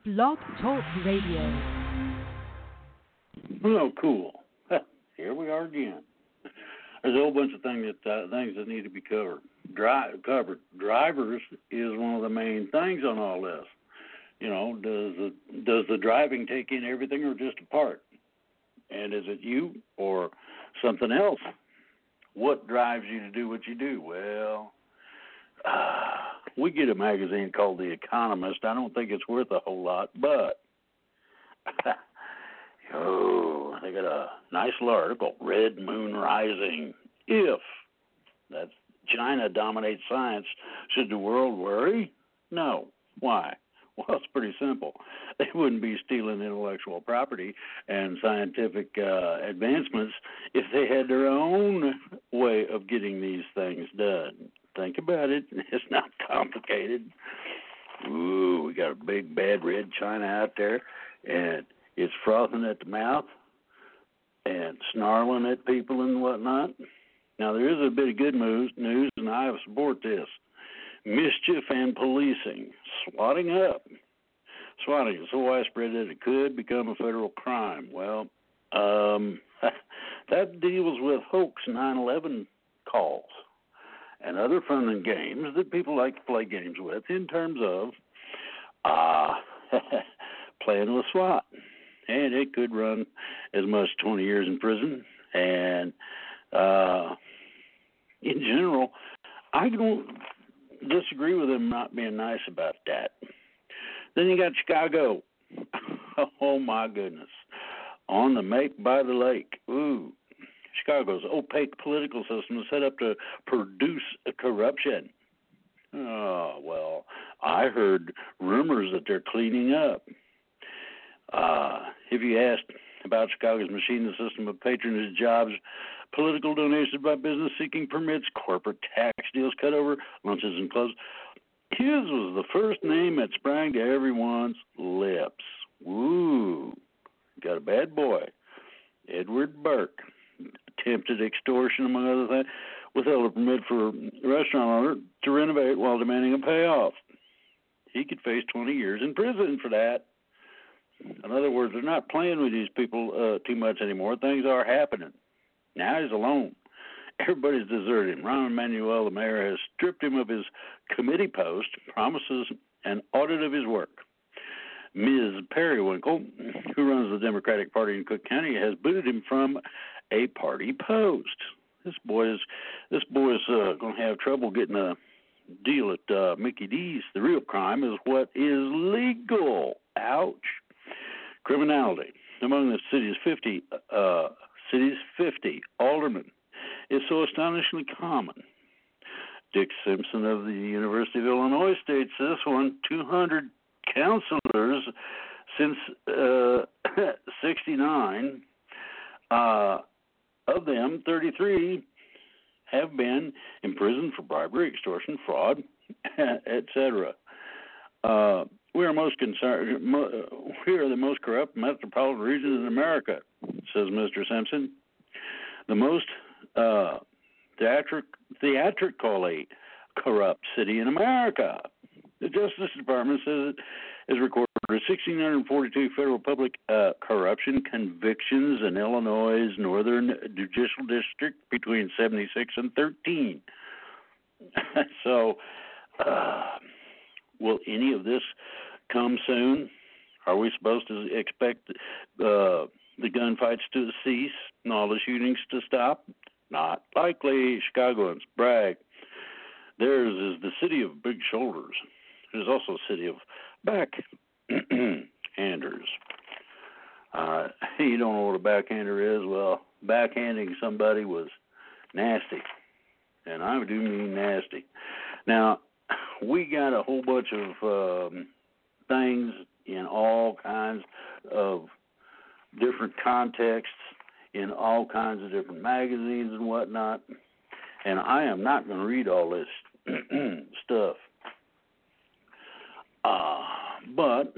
Blog Talk Radio. Oh, cool. Here we are again. There's a whole bunch of things that need to be covered. Drivers is one of the main things on all this. You know, does the driving take in everything or just a part? And is it you or something else? What drives you to do what you do? Well, we get a magazine called The Economist. I don't think it's worth a whole lot, but they got a nice little article, Red Moon Rising. If that's China dominates science, should the world worry? No. Why? Well, it's pretty simple. They wouldn't be stealing intellectual property and scientific advancements if they had their own way of getting these things done. Think about it. It's not complicated. Ooh, we got a big, bad red China out there, and it's frothing at the mouth and snarling at people and whatnot. Now, there is a bit of good news, and I support this. Mischief and policing. Swatting is so widespread that it could become a federal crime. Well, that deals with hoax 9/11 calls and other fun and games that people like to play games with in terms of playing with SWAT. And it could run as much as 20 years in prison. And in general, I don't disagree with them not being nice about that. Then you got Chicago. Oh, my goodness. On the make by the lake. Ooh. Chicago's opaque political system is set up to produce corruption. Oh, well, I heard rumors that they're cleaning up. If you asked about Chicago's machine, the system of patronage, jobs, political donations by business seeking permits, corporate tax deals cut over, lunches and clubs, his was the first name that sprang to everyone's lips. Woo. Got a bad boy. Edward Burke. Attempted extortion, among other things, withheld a permit for a restaurant owner to renovate while demanding a payoff. He could face 20 years in prison for that. In other words, they're not playing with these people too much anymore. Things are happening. Now he's alone. Everybody's deserted him. Ron Emanuel, the mayor, has stripped him of his committee post, promises an audit of his work. Ms. Periwinkle, who runs the Democratic Party in Cook County, has booted him from a party post. This boy is going to have trouble getting a deal at Mickey D's. The real crime is what is legal. Ouch. Criminality among the city's 50 aldermen is so astonishingly common. Dick Simpson of the University of Illinois states this one: 200 counselors since 69. Of them, 33 have been imprisoned for bribery, extortion, fraud, etc. We are the most corrupt metropolitan region in America, says Mr. Simpson. The most theatrically corrupt city in America. The Justice Department says it has recorded 1,642 federal public corruption convictions in Illinois' Northern Judicial District between 76 and 13. So, will any of this come soon? Are we supposed to expect the gunfights to cease and all the shootings to stop? Not likely. Chicagoans brag. Theirs is the city of big shoulders. It is also a city of backhanders. You don't know what a backhander is? Well, backhanding somebody was nasty. And I do mean nasty. Now, we got a whole bunch of things in all kinds of different contexts, in all kinds of different magazines and whatnot. And I am not going to read all this stuff. But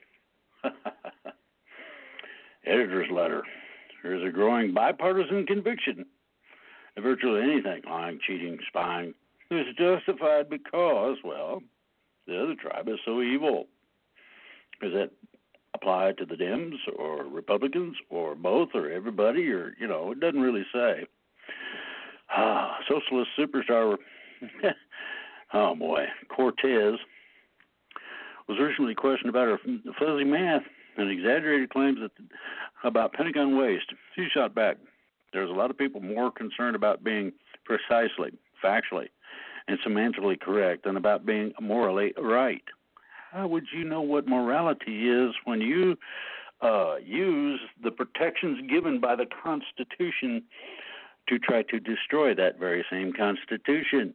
editor's letter. There is a growing bipartisan conviction that virtually anything, lying, cheating, spying, is justified because, well, the other tribe is so evil. Does that apply to the Dems or Republicans or both or everybody, or, it doesn't really say. Socialist superstar, oh boy, Cortez was recently questioned about her fuzzy math and exaggerated claims about Pentagon waste. She shot back. There's a lot of people more concerned about being precisely, factually, and semantically correct than about being morally right. How would you know what morality is when you use the protections given by the Constitution to try to destroy that very same Constitution?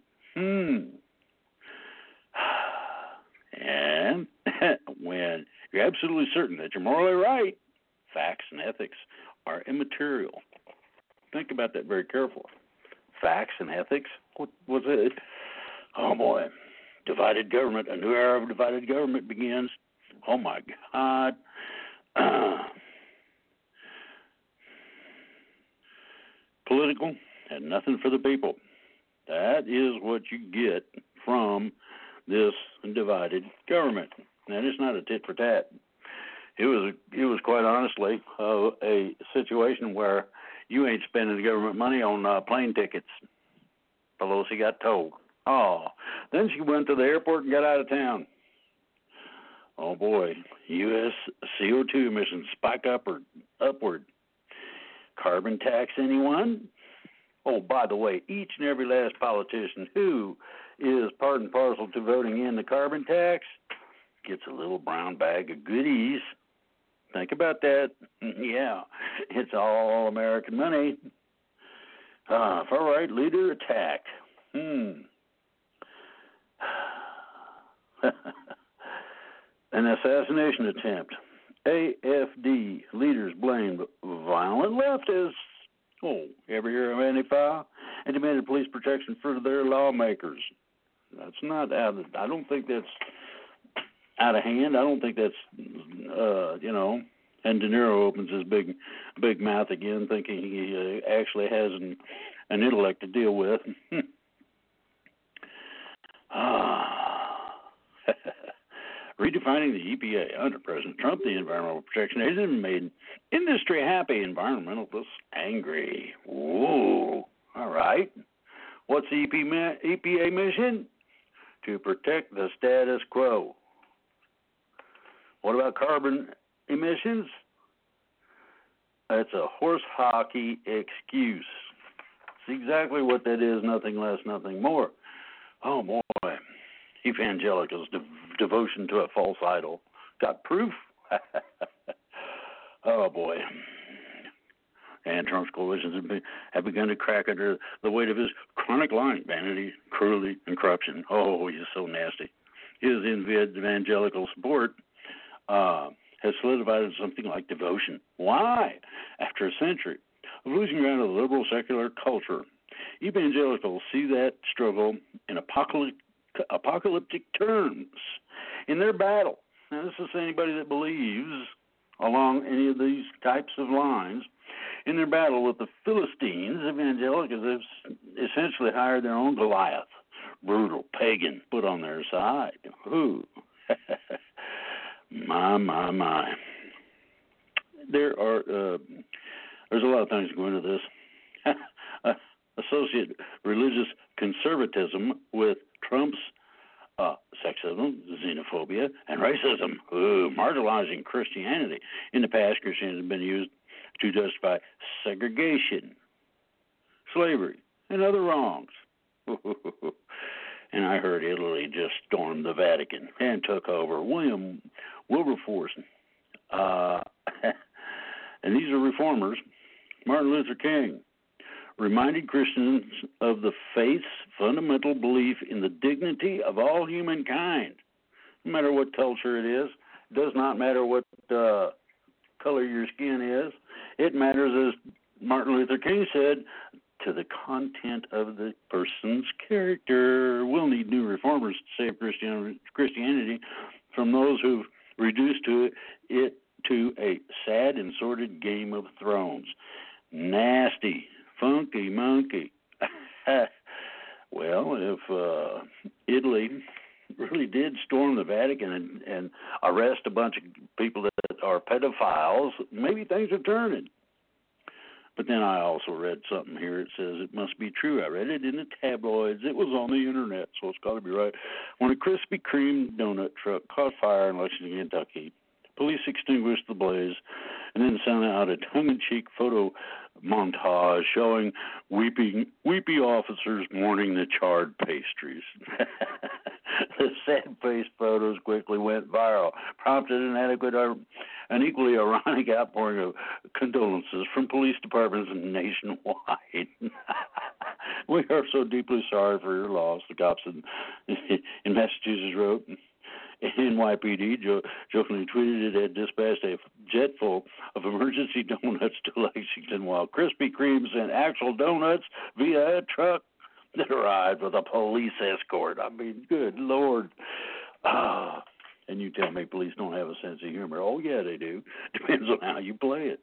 And when you're absolutely certain that you're morally right, facts and ethics are immaterial. Think about that very carefully. Facts and ethics? What was it? Oh, boy. Divided government. A new era of divided government begins. Oh, my God. Political and nothing for the people. That is what you get from this divided government. Now, it's not a tit for tat. It was quite honestly a situation where you ain't spending the government money on plane tickets. Pelosi got told. Oh, then she went to the airport and got out of town. Oh boy, U.S. CO2 emissions spike upward. Carbon tax, anyone? Oh, by the way, each and every last politician who is part and parcel to voting in the carbon tax gets a little brown bag of goodies. Think about that. Yeah, it's all American money. Far right leader attacked. An assassination attempt. AFD leaders blamed violent leftists. Oh, ever hear of Antifa? And demanded police protection for their lawmakers. That's not out of, I don't think that's out of hand. I don't think that's, and De Niro opens his big mouth again, thinking he actually has an intellect to deal with. Redefining the EPA under President Trump, the Environmental Protection Agency made industry happy, environmentalists angry. Whoa, all right. What's the EPA mission? To protect the status quo. What about carbon emissions? That's a horse hockey excuse. It's exactly what that is, nothing less, nothing more. Oh, boy. Evangelicals' devotion to a false idol. Got proof? Oh, boy. And Trump's coalitions have begun to crack under the weight of his chronic lying, vanity, cruelty, and corruption. Oh, he's so nasty. His evangelical support has solidified into something like devotion. Why? After a century of losing ground to the liberal secular culture, evangelicals see that struggle in apocalyptic terms in their battle. Now, this is anybody that believes along any of these types of lines. In their battle with the Philistines, evangelicals have essentially hired their own Goliath, brutal, pagan, put on their side. Who? My. There's a lot of things going into this. Associate religious conservatism with Trump's sexism, xenophobia, and racism. Marginalizing Christianity. In the past, Christianity has been used to justify segregation, slavery, and other wrongs. And I heard Italy just stormed the Vatican and took over. William Wilberforce. And these are reformers. Martin Luther King reminded Christians of the faith's fundamental belief in the dignity of all humankind. No matter what culture it is, it does not matter what color your skin is. It matters, as Martin Luther King said, to the content of the person's character. We'll need new reformers to save Christianity from those who've reduced it to a sad and sordid Game of Thrones. Nasty, funky monkey. Well, if Italy really did storm the Vatican and arrest a bunch of people that are pedophiles, maybe things are turning. But then I also read something here. It says it must be true. I read it in the tabloids. It was on the internet, so it's got to be right. When a Krispy Kreme donut truck caught fire in Lexington, Kentucky, police extinguished the blaze and then sent out a tongue-in-cheek photo montage showing weepy officers mourning the charred pastries. The sad-faced photos quickly went viral, prompted an equally ironic outpouring of condolences from police departments nationwide. We are so deeply sorry for your loss, the cops in Massachusetts wrote. NYPD jokingly tweeted it had dispatched a jet full of emergency donuts to Lexington, while Krispy Kreme sent actual donuts via a truck that arrived with a police escort. I mean, good Lord. And you tell me police don't have a sense of humor. Oh, yeah, they do. Depends on how you play it.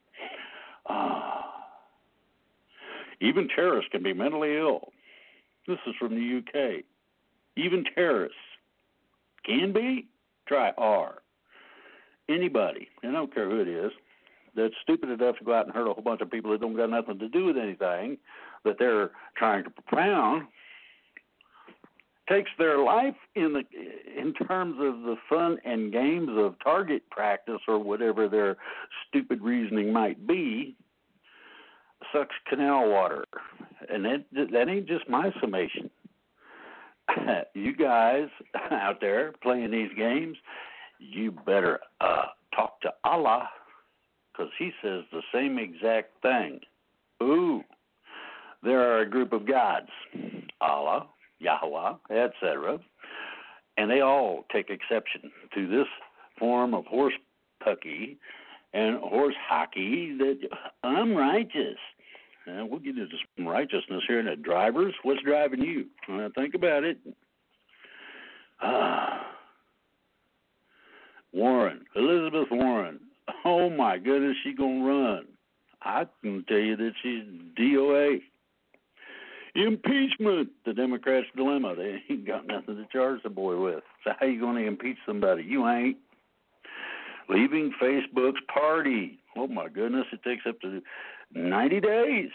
Even terrorists can be mentally ill. This is from the UK. Even terrorists can be. Try R. Anybody, I don't care who it is, that's stupid enough to go out and hurt a whole bunch of people that don't got nothing to do with anything that they're trying to propound, takes their life in terms of the fun and games of target practice or whatever their stupid reasoning might be, sucks canal water. And that ain't just my summation. You guys out there playing these games, you better talk to Allah, because he says the same exact thing. Ooh, there are a group of gods, Allah, Yahweh, etc., and they all take exception to this form of horse pucky and horse hockey that I'm righteous. We'll get into some righteousness here. And drivers, what's driving you? Think about it. Warren, Elizabeth Warren. Oh, my goodness, she's going to run. I can tell you that she's DOA. Impeachment, the Democrats' dilemma. They ain't got nothing to charge the boy with. So how you going to impeach somebody? You ain't. Leaving Facebook's party. Oh, my goodness, it takes up to 90 days.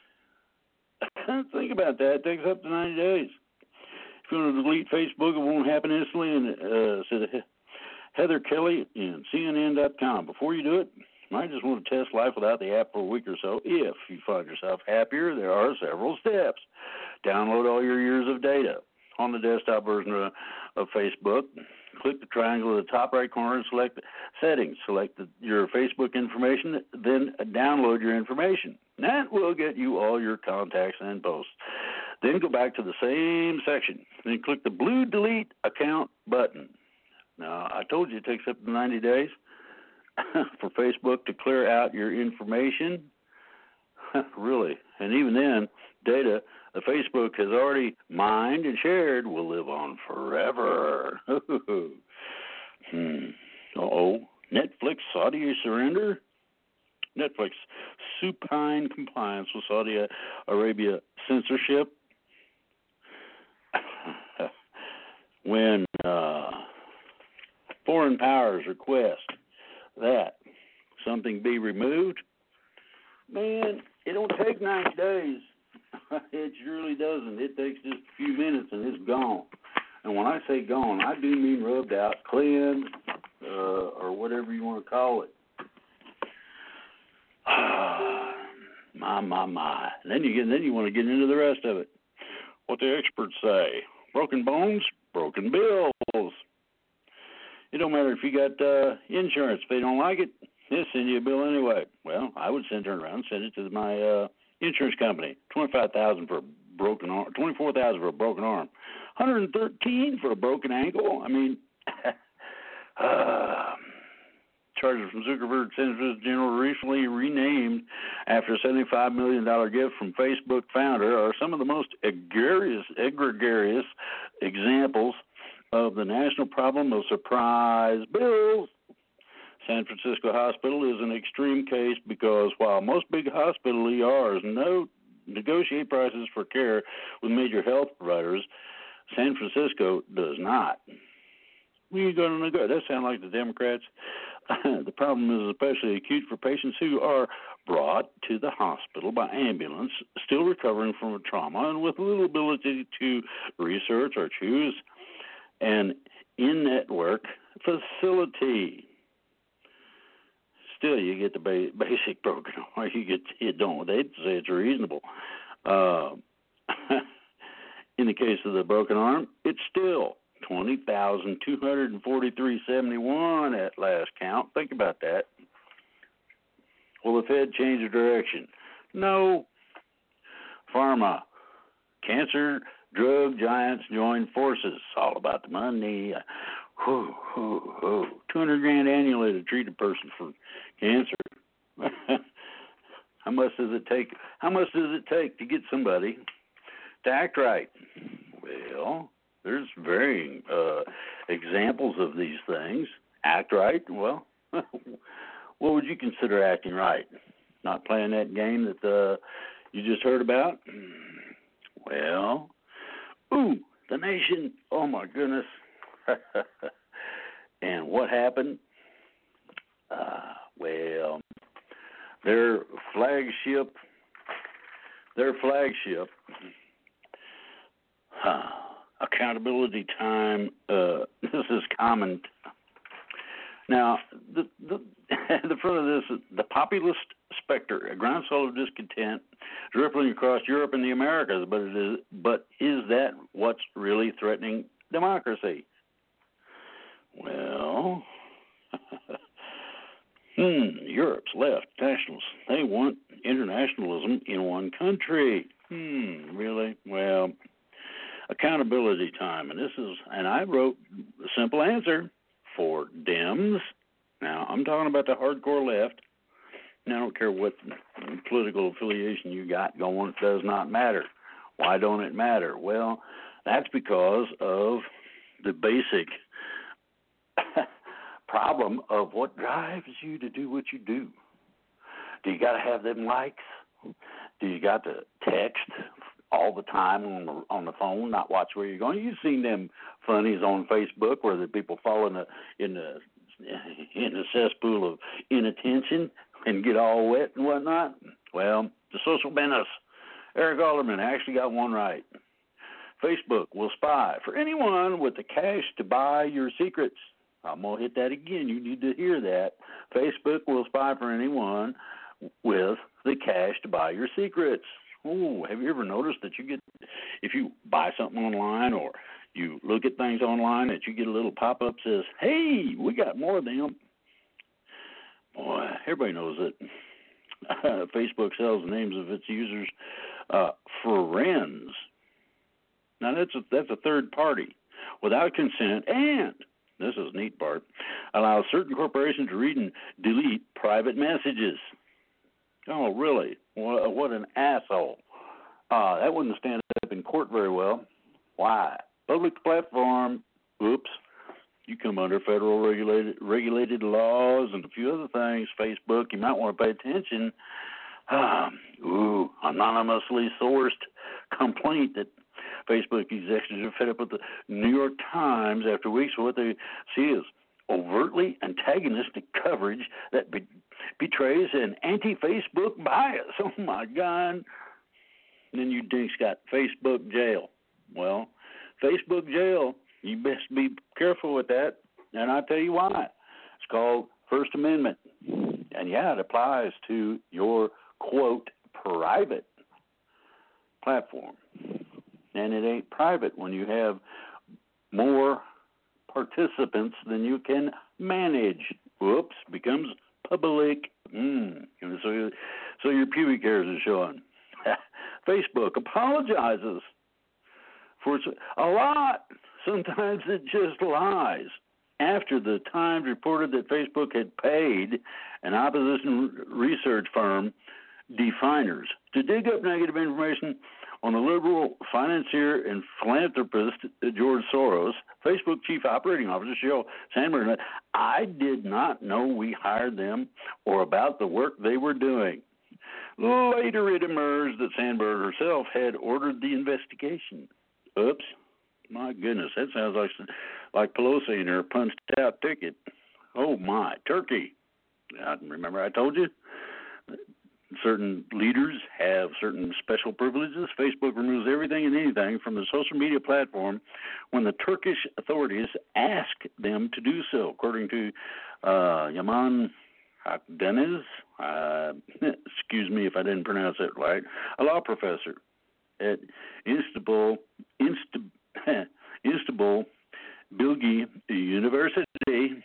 Think about that. It takes up to 90 days. If you want to delete Facebook, it won't happen instantly. And said Heather Kelly in CNN.com. Before you do it, you might just want to test life without the app for a week or so. If you find yourself happier, there are several steps. Download all your years of data on the desktop version of Facebook. Click the triangle at the top right corner and select Settings. Select your Facebook information, then download your information. That will get you all your contacts and posts. Then go back to the same section. Then click the blue Delete Account button. Now, I told you it takes up to 90 days for Facebook to clear out your information. Really. And even then, data that Facebook has already mined and shared will live on forever. Netflix Saudi surrender? Netflix supine compliance with Saudi Arabia censorship. When foreign powers request that something be removed, man, it don't take 90 days. It surely doesn't. It takes just a few minutes and it's gone. And when I say gone, I do mean rubbed out, cleansed, or whatever you want to call it. My. And then you want to get into the rest of it. What the experts say. Broken bones, broken bills. It don't matter if you got insurance. If they don't like it, they'll send you a bill anyway. Well, I would turn around and send it to my insurance company. $25,000 for a broken arm, $24,000 for a broken arm, $113,000 for a broken ankle. I mean, charges from Zuckerberg Senator General recently renamed after a $75 million gift from Facebook founder are some of the most egregious examples of the national problem of surprise bills. San Francisco Hospital is an extreme case because while most big hospital ERs negotiate prices for care with major health providers, San Francisco does not. We ain't going to negotiate. That sounds like the Democrats. The problem is especially acute for patients who are brought to the hospital by ambulance, still recovering from a trauma and with little ability to research or choose an in-network facility. Still, you get the basic broken arm. You don't. They'd say it's reasonable. In the case of the broken arm, it's still $20,243.71 at last count. Think about that. Will the Fed change the direction? No. Pharma. Cancer drug giants join forces. It's all about the money. $200,000 annually to treat a person for cancer. How much does it take? How much does it take to get somebody to act right? Well, there's varying examples of these things. Act right? Well, what would you consider acting right? Not playing that game that you just heard about? Well, the nation. Oh my goodness. And what happened? Well, their flagship, accountability time. This is common. Now, the front of this, the populist specter, a groundswell of discontent, is rippling across Europe and the Americas. But is that what's really threatening democracy? Well, Europe's left nationalists. They want internationalism in one country. Really? Well, accountability time, and I wrote a simple answer for Dems. Now, I'm talking about the hardcore left. Now, I don't care what political affiliation you got going, it does not matter. Why don't it matter? Well, that's because of the basic problem of what drives you to do what you do. Do you got to have them likes? Do you got to text all the time on the phone, not watch where you're going? You've seen them funnies on Facebook where the people fall in the cesspool of inattention and get all wet and whatnot. Well, the social menace. Eric Alderman actually got one right. Facebook will spy for anyone with the cash to buy your secrets. I'm going to hit that again. You need to hear that. Facebook will spy for anyone with the cash to buy your secrets. Oh, have you ever noticed that if you buy something online or you look at things online, that you get a little pop-up that says, hey, we got more of them. Boy, everybody knows that Facebook sells the names of its users friends. Now, that's a third party without consent, and this is the neat part, allows certain corporations to read and delete private messages. Oh, really? What an asshole. That wouldn't stand up in court very well. Why? Public platform, oops, you come under federal regulated laws and a few other things. Facebook, you might want to pay attention. Anonymously sourced complaint that Facebook executives are fed up with the New York Times after weeks of what they see as overtly antagonistic coverage that betrays an anti-Facebook bias. Oh, my God. And then you dinks got Facebook jail. Well, Facebook jail, you best be careful with that, and I'll tell you why. It's called First Amendment. And, yeah, it applies to your, quote, private platform. And it ain't private when you have more participants than you can manage. Whoops, becomes public. So your pubic hairs are showing. Facebook apologizes for a lot. Sometimes it just lies. After the Times reported that Facebook had paid an opposition research firm, Definers, to dig up negative information on the liberal financier and philanthropist George Soros, Facebook Chief Operating Officer Sheryl Sandberg, I did not know we hired them or about the work they were doing. Later it emerged that Sandberg herself had ordered the investigation. Oops. My goodness, that sounds like Pelosi and her punched out ticket. Oh my, Turkey. I remember I told you certain leaders have certain special privileges. Facebook removes everything and anything from the social media platform when the Turkish authorities ask them to do so, according to Yaman Akdeniz, excuse me if I didn't pronounce that right, a law professor at Istanbul Bilgi University.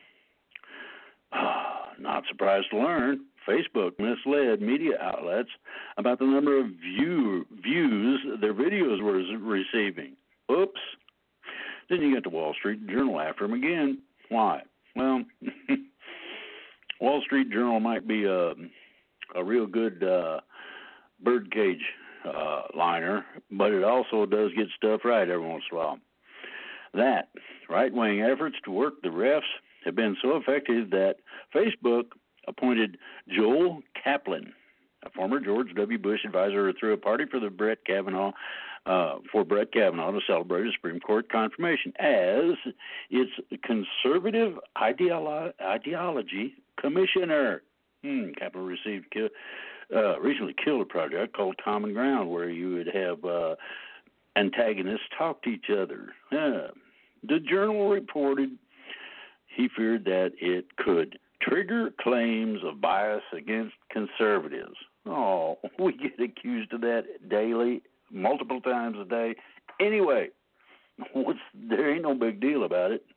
Not surprised to learn Facebook misled media outlets about the number of views their videos were receiving. Oops. Then you got the Wall Street Journal after them again. Why? Well, Wall Street Journal might be a real good birdcage liner, but it also does get stuff right every once in a while. That right-wing efforts to work the refs have been so effective that Facebook appointed Joel Kaplan, a former George W. Bush advisor, threw a party for Brett Kavanaugh to celebrate his Supreme Court confirmation as its conservative ideology commissioner. Kaplan recently killed a project called Common Ground, where you would have antagonists talk to each other. The Journal reported he feared that it could trigger claims of bias against conservatives. Oh, we get accused of that daily, multiple times a day. Anyway, there ain't no big deal about it.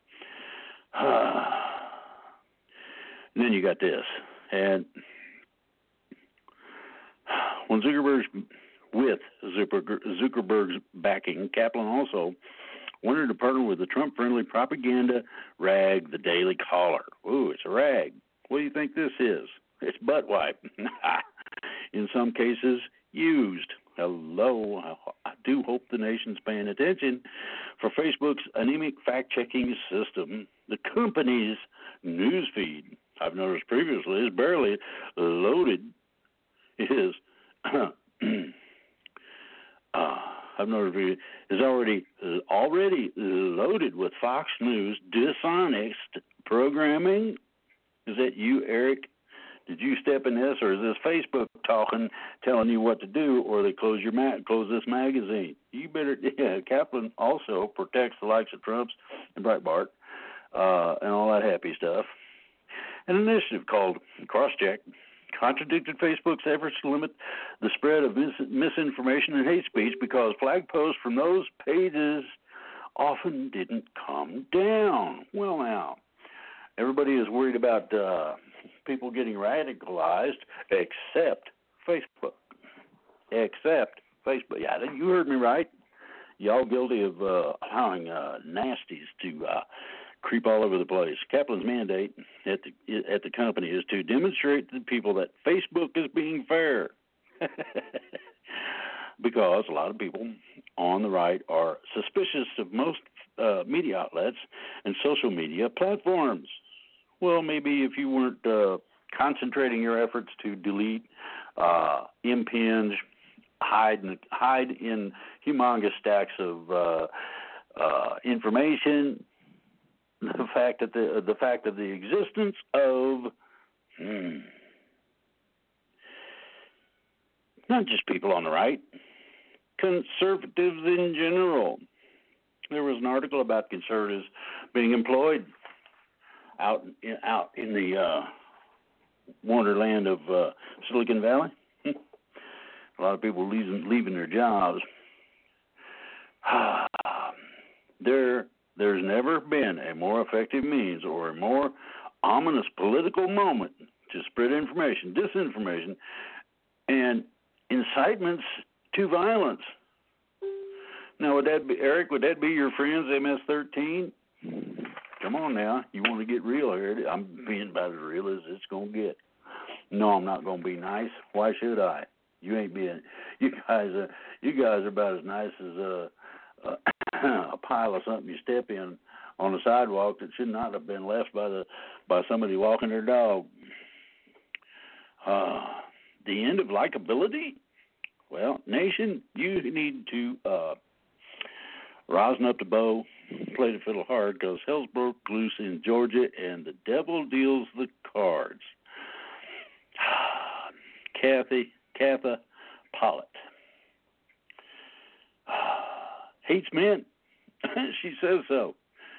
And then you got this. And when Zuckerberg's backing, Kaplan also wanted to partner with the Trump-friendly propaganda rag, the Daily Caller. Ooh, it's a rag. What do you think this is? It's butt wipe. In some cases, used. Hello. I do hope the nation's paying attention. For Facebook's anemic fact-checking system, the company's news feed, I've noticed previously, is barely loaded. I've noticed is already loaded with Fox News dishonest programming. Is that you, Eric? Did you step in this, or is this Facebook telling you what to do, or they close this magazine? You better. Yeah, Kaplan also protects the likes of Trump's and Breitbart and all that happy stuff. An initiative called Crosscheck contradicted Facebook's efforts to limit the spread of misinformation and hate speech because flag posts from those pages often didn't come down. Well, now, everybody is worried about people getting radicalized except Facebook. Except Facebook. Yeah, you heard me right. Y'all guilty of allowing nasties to creep all over the place. Kaplan's mandate at the company is to demonstrate to the people that Facebook is being fair. Because a lot of people on the right are suspicious of most media outlets and social media platforms. Well, maybe if you weren't concentrating your efforts to delete, impinge, hide in humongous stacks of information, the fact of the existence of not just people on the right, conservatives in general. There was an article about conservatives being employed out in the wonderland of Silicon Valley. A lot of people leaving their jobs. There's never been a more effective means or a more ominous political moment to spread information, disinformation, and incitements to violence. Now, would that be, Eric, would that be your friends, MS-13? Come on now. You want to get real here. I'm being about as real as it's going to get. No, I'm not going to be nice. Why should I? You ain't being. You guys are about as nice as a pile of something you step in on the sidewalk that should not have been left by somebody walking their dog. The end of likability? Well, nation, you need to rosin up the bow, played the fiddle hard because hell's broke loose in Georgia and the devil deals the cards. Katha Pollitt. Hates men. She says so.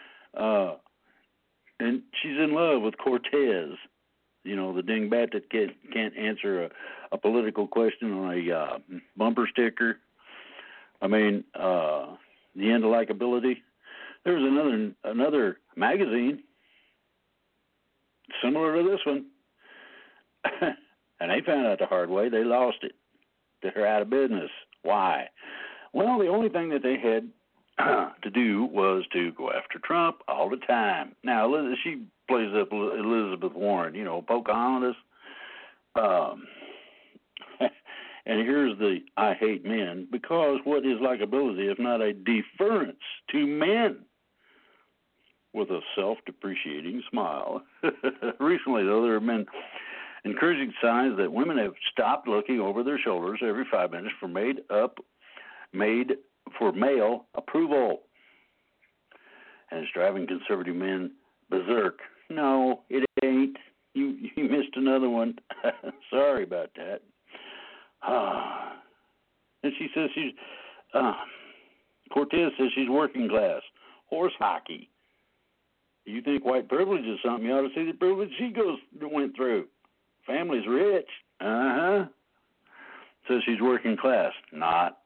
And she's in love with Cortez, you know, the dingbat that can't answer a political question on a bumper sticker. I mean, the end of likability. There was another magazine similar to this one, and they found out the hard way. They lost it. They're out of business. Why? Well, the only thing that they had to do was to go after Trump all the time. Now, she plays up Elizabeth Warren, you know, Pocahontas. And here's the I hate men, because what is likability if not a deference to men with a self-depreciating smile? Recently, though, there have been encouraging signs that women have stopped looking over their shoulders every 5 minutes for male approval, and it's driving conservative men berserk. No, it ain't. You missed another one. Sorry about that. And she says Cortez says she's working class. Horse hockey. You think white privilege is something, you ought to see the privilege she went through. Family's rich. Says she's working class. Not.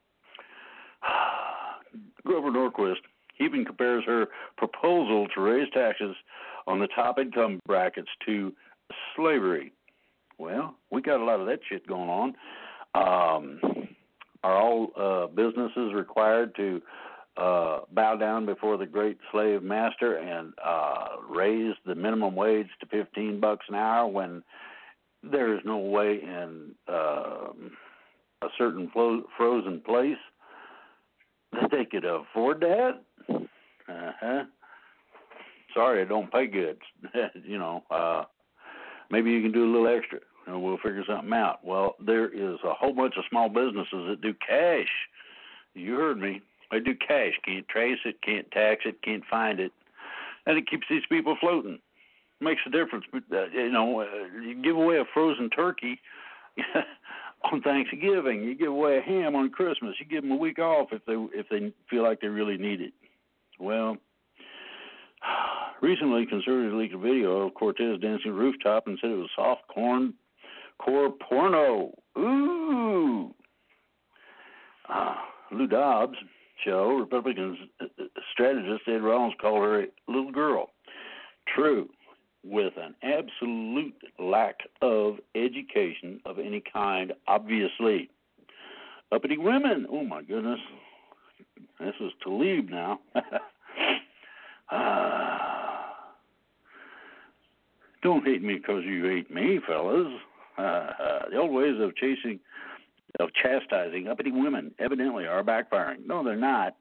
Grover Norquist even compares her proposal to raise taxes on the top income brackets to slavery. Well, we got a lot of that shit going on. Are all businesses required to bow down before the great slave master and raise the minimum wage to $15 an hour when there is no way in a certain frozen place that they could afford that? Sorry, I don't pay good. You know, maybe you can do a little extra, and we'll figure something out. Well, there is a whole bunch of small businesses that do cash. You heard me. They do cash. Can't trace it, can't tax it, can't find it. And it keeps these people floating. Makes a difference. You know, you give away a frozen turkey on Thanksgiving. You give away a ham on Christmas. You give them a week off if they feel like they really need it. Well, recently, conservatives leaked a video of Cortez dancing rooftop and said it was soft core porno. Ooh. Lou Dobbs show, Republican strategist Ed Rollins called her a little girl. True, with an absolute lack of education of any kind, obviously. Uppity women. Oh, my goodness. This is Talib now. Don't hate me because you hate me, fellas. The old ways of chastising uppity women evidently are backfiring. No, they're not.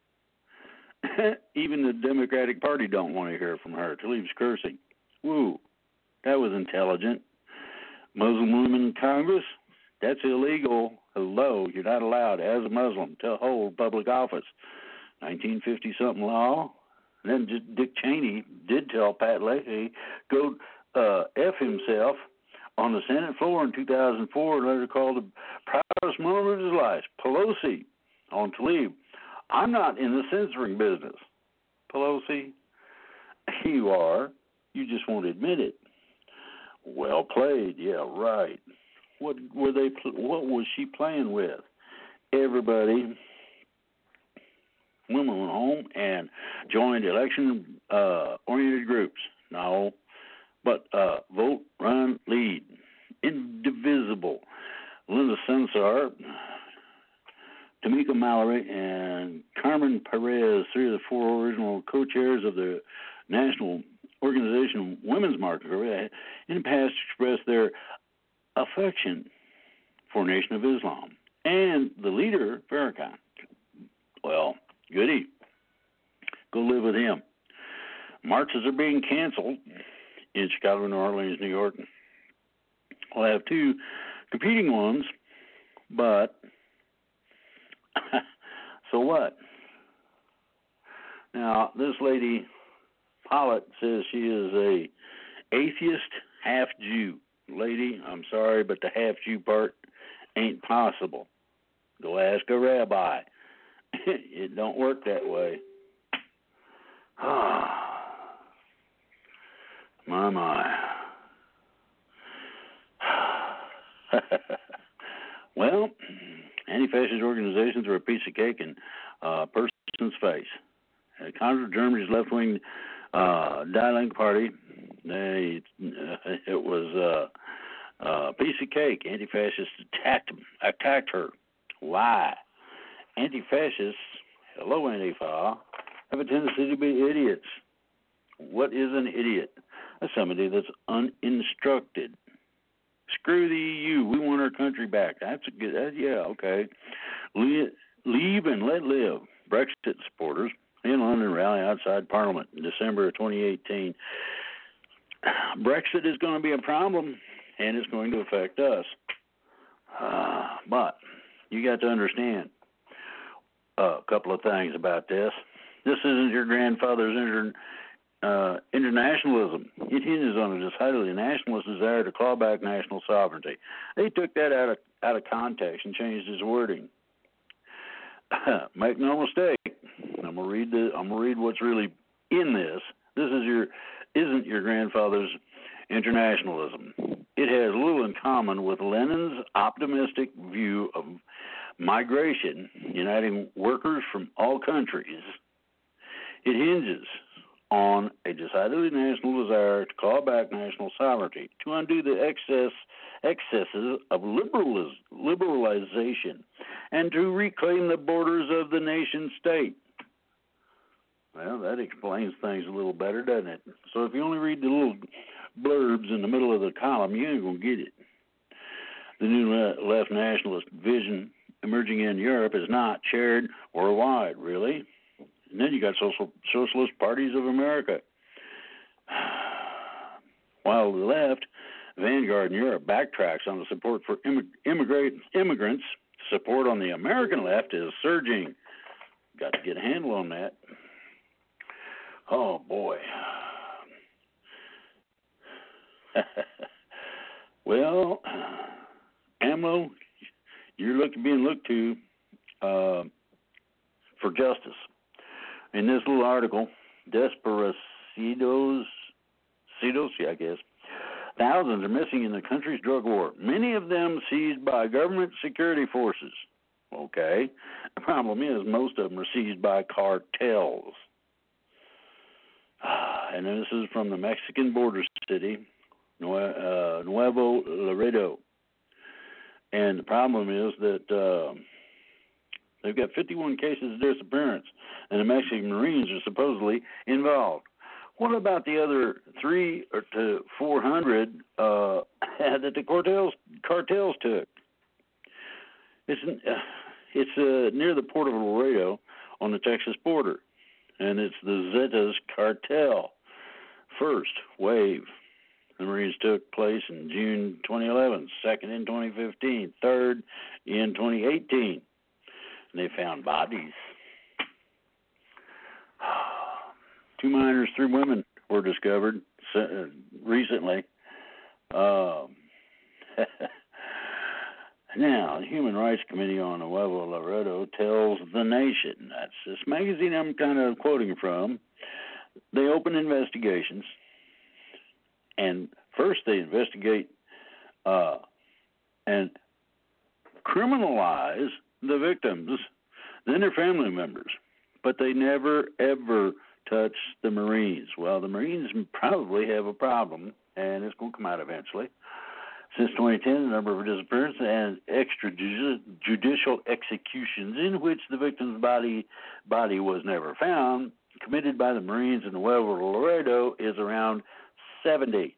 Even the Democratic Party don't want to hear from her. Talib's cursing. Woo, that was intelligent. Muslim women in Congress? That's illegal. Hello, you're not allowed as a Muslim to hold public office. 1950-something law. And then Dick Cheney did tell Pat Leahy go F himself on the Senate floor in 2004 and later called the proudest moment of his life. Pelosi on Talib. I'm not in the censoring business. Pelosi, you are. You just won't admit it. Well played. Yeah, right. What was she playing with? Everybody. Women went home and joined election-oriented groups. No, but vote, run, lead. Indivisible. Linda Sensar, Tamika Mallory, and Carmen Perez, three of the four original co-chairs of the National Organization Women's Market Group, in the past expressed their affection for Nation of Islam and the leader, Farrakhan. Well, goody. Go live with him. Marches are being canceled in Chicago, New Orleans, New York. We'll have two competing ones, but so what? Now, this lady, Pollitt, says she is a atheist, half Jew. Lady, I'm sorry, but the half Jew part ain't possible. Go ask a rabbi. It don't work that way. My. Well, anti-fascist organizations are a piece of cake in a person's face. Contra Germany's left-wing Die Linke Party, it was a piece of cake. Anti-fascists attacked her. Why? Anti-fascists, hello Antifa, have a tendency to be idiots. What is an idiot? Somebody that's uninstructed. Screw the EU. We want our country back. That's a good. Yeah, okay. Leave and let live. Brexit supporters in London rally outside Parliament in December of 2018. Brexit is going to be a problem, and it's going to affect us. But you got to understand a couple of things about this. This isn't your grandfather's internationalism. It hinges on a decidedly nationalist desire to claw back national sovereignty. They took that out of context and changed his wording. Make no mistake. I'm gonna read what's really in this. This isn't your grandfather's internationalism. It has little in common with Lenin's optimistic view of migration, uniting workers from all countries. It hinges on a decidedly national desire to call back national sovereignty, to undo the excesses of liberalization, and to reclaim the borders of the nation state. Well, that explains things a little better, doesn't it? So if you only read the little blurbs in the middle of the column, you ain't going to get it. The new left nationalist vision emerging in Europe is not shared worldwide, really. And then you got socialist parties of America. While the left, vanguard in Europe, backtracks on the support for immigrants, support on the American left is surging. Got to get a handle on that. Oh, boy. Well, AMLO, you're being looked to for justice. In this little article, Desperados, I guess, thousands are missing in the country's drug war, many of them seized by government security forces. Okay. The problem is most of them are seized by cartels. And this is from the Mexican border city, Nuevo Laredo. And the problem is that they've got 51 cases of disappearance, and the Mexican Marines are supposedly involved. What about the other 300 to 400 that the cartels took? It's near the port of Laredo on the Texas border, and it's the Zetas cartel. First wave, the Marines took place in June 2011, second in 2015, third in 2018. They found bodies. 2 minors, 3 women were discovered recently. Now, the Human Rights Committee on Nuevo Laredo tells The Nation, that's this magazine I'm kind of quoting from, they open investigations, and first they investigate and criminalize the victims, then their family members, but they never, ever touch the Marines. Well, the Marines probably have a problem, and it's going to come out eventually. Since 2010, the number of disappearances and extrajudicial executions in which the victim's body was never found, committed by the Marines in Nuevo Laredo, is around 70.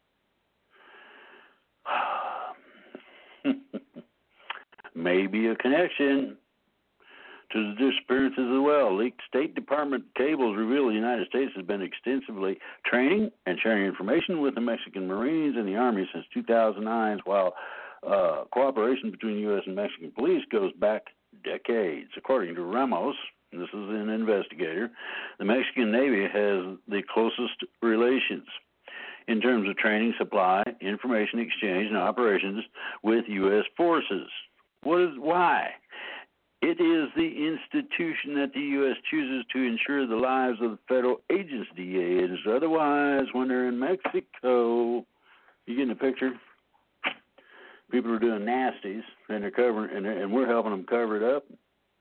Maybe a connection to the disappearances as well. Leaked State Department cables reveal the United States has been extensively training and sharing information with the Mexican Marines and the Army since 2009, while cooperation between U.S. and Mexican police goes back decades. According to Ramos, this is an investigator, the Mexican Navy has the closest relations in terms of training, supply, information exchange, and operations with U.S. forces. Why? It is the institution that the U.S. chooses to ensure the lives of the federal agents DEA. Otherwise, when they're in Mexico, you getting a picture? People are doing nasties, and they're covering, and we're helping them cover it up.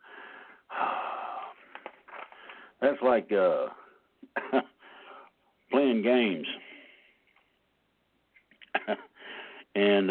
That's like playing games and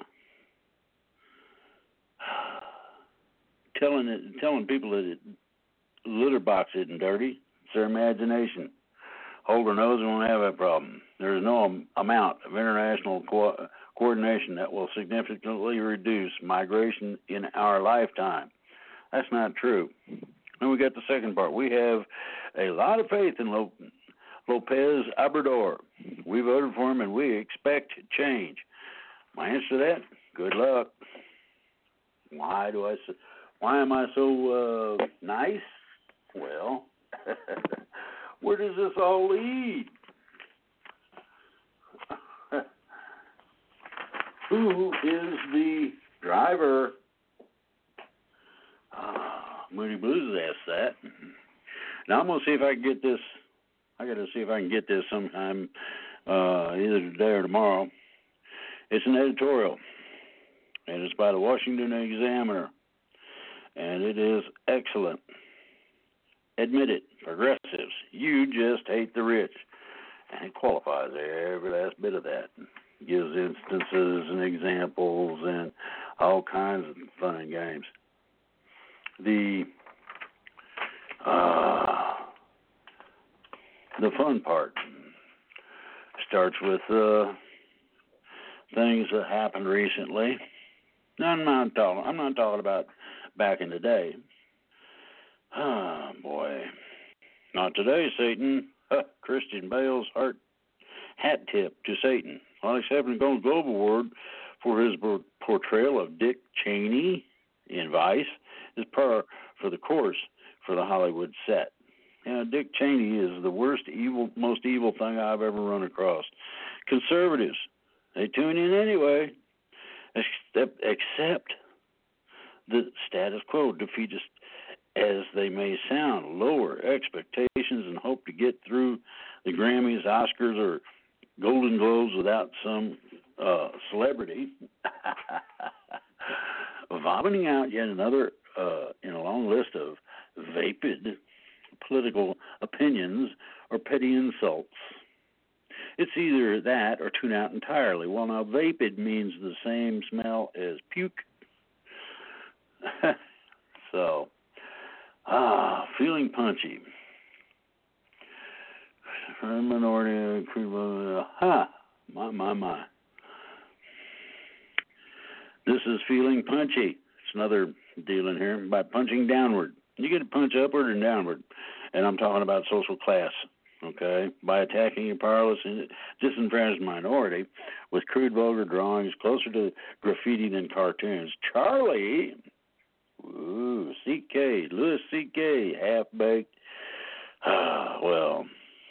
telling people that litter box isn't dirty. It's their imagination. Hold their nose and won't have that problem. There is no amount of international coordination that will significantly reduce migration in our lifetime. That's not true. And we got the second part. We have a lot of faith in Lopez Obrador. We voted for him, and we expect change. My answer to that: good luck. Why am I so nice? Well, where does this all lead? Who is the driver? Moody Blues asked that. Now I'm going to see if I can get this. I got to see if I can get this sometime, either today or tomorrow. It's an editorial, and it's by the Washington Examiner, and it is excellent. Admit it, progressives, you just hate the rich. And it qualifies every last bit of that. Gives instances and examples and all kinds of fun and games. The fun part starts with things that happened recently. I'm not talking about back in the day. Oh boy, not today, Satan. Christian Bale's hat tip to Satan while accepting a Golden Globe Award for his portrayal of Dick Cheney in Vice is par for the course for the Hollywood set. Dick Cheney is the most evil thing I've ever run across. Conservatives, they tune in anyway, accept the status quo, defeatist as they may sound, lower expectations and hope to get through the Grammys, Oscars, or Golden Globes without some celebrity vomiting out yet another in a long list of vapid political opinions or petty insults. It's either that or tune out entirely. Well, now, vapid means the same smell as puke. So, feeling punchy. Minority, my. This is feeling punchy. It's another deal in here by punching downward. You get to punch upward and downward, and I'm talking about social class, okay? By attacking a powerless and disenfranchised minority with crude, vulgar drawings closer to graffiti than cartoons. Charlie, C.K., Louis C.K., half-baked. Well,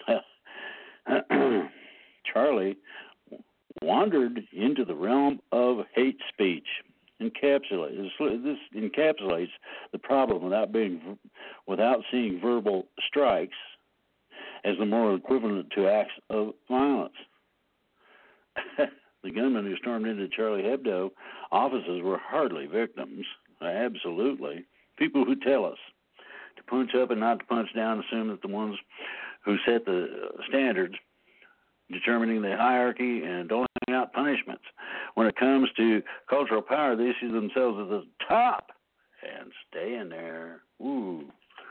Charlie wandered into the realm of hate speech. This encapsulates the problem without seeing verbal strikes as the moral equivalent to acts of violence. The gunmen who stormed into Charlie Hebdo offices were hardly victims. Absolutely. People who tell us to punch up and not to punch down assume that the ones who set the standards, determining the hierarchy and doling out punishments. When it comes to cultural power, they see themselves at the top and staying there. Ooh.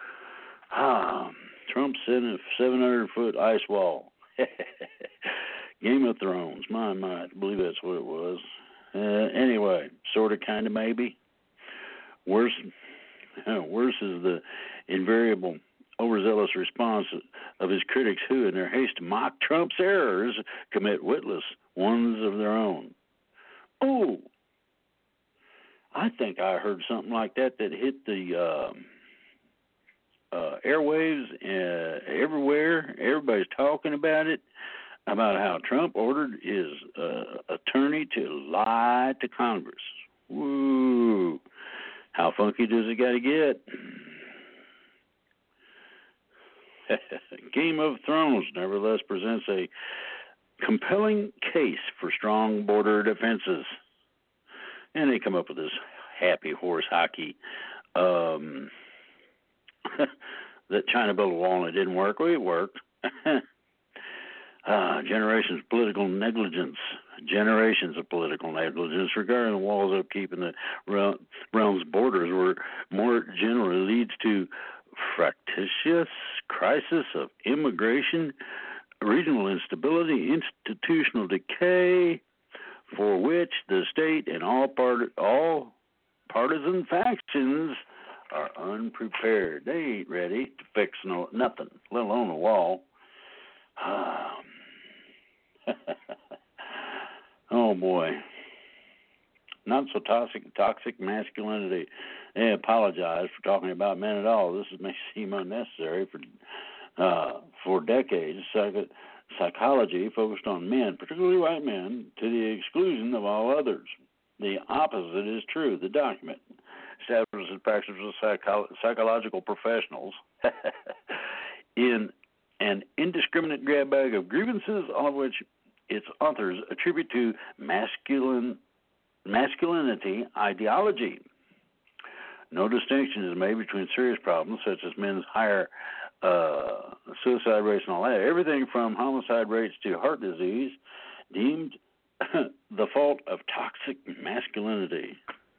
Trump set a 700-foot ice wall. Game of Thrones. My, I believe that's what it was. Anyway, sort of, kind of, maybe. Worse is the invariable overzealous response of his critics who, in their haste to mock Trump's errors, commit witless ones of their own. Oh, I think I heard something like that hit the airwaves everywhere. Everybody's talking about it, about how Trump ordered his attorney to lie to Congress. Woo! How funky does it got to get? Game of Thrones nevertheless presents a compelling case for strong border defenses. And they come up with this happy horse hockey that China built a wall and it didn't work. Well, it worked. Generations of political negligence regarding the wall's upkeep and the realm's borders were more generally leads to fractious crisis of immigration, regional instability, institutional decay, for which the state and all partisan factions are unprepared. They ain't ready to fix nothing, let alone a wall. Oh boy, not so toxic masculinity. They apologize for talking about men at all. This may seem unnecessary for decades. Psychology focused on men, particularly white men, to the exclusion of all others. The opposite is true. The document establishes practices of psychological professionals in an indiscriminate grab bag of grievances, all of which its authors attribute to masculinity ideology. No distinction is made between serious problems such as men's higher suicide rates and all that. Everything from homicide rates to heart disease deemed the fault of toxic masculinity.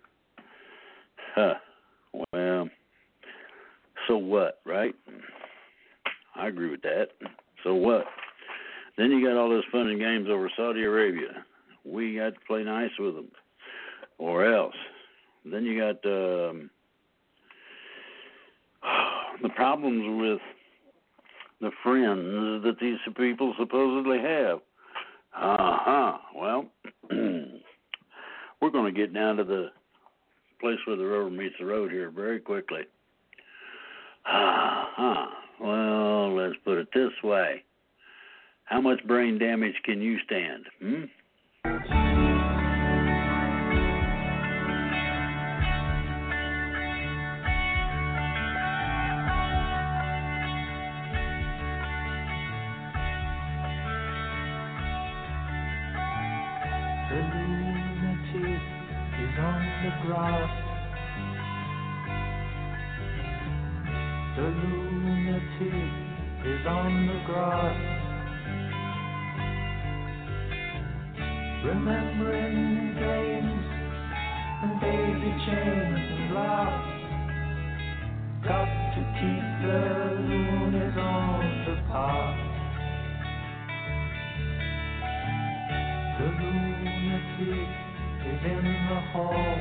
Well, so what, right? I agree with that. So what? Then you got all this fun and games over Saudi Arabia. We got to play nice with them, or else. Then you got the problems with the friends that these people supposedly have. Well, we're going to get down to the place where the rubber meets the road here very quickly. Well, let's put it this way. How much brain damage can you stand? The lunatic is on the grass. The lunatic is on the grass, remembering games and baby chains and laughs. Got to keep the loonies on the path. The lunatic is in the hall.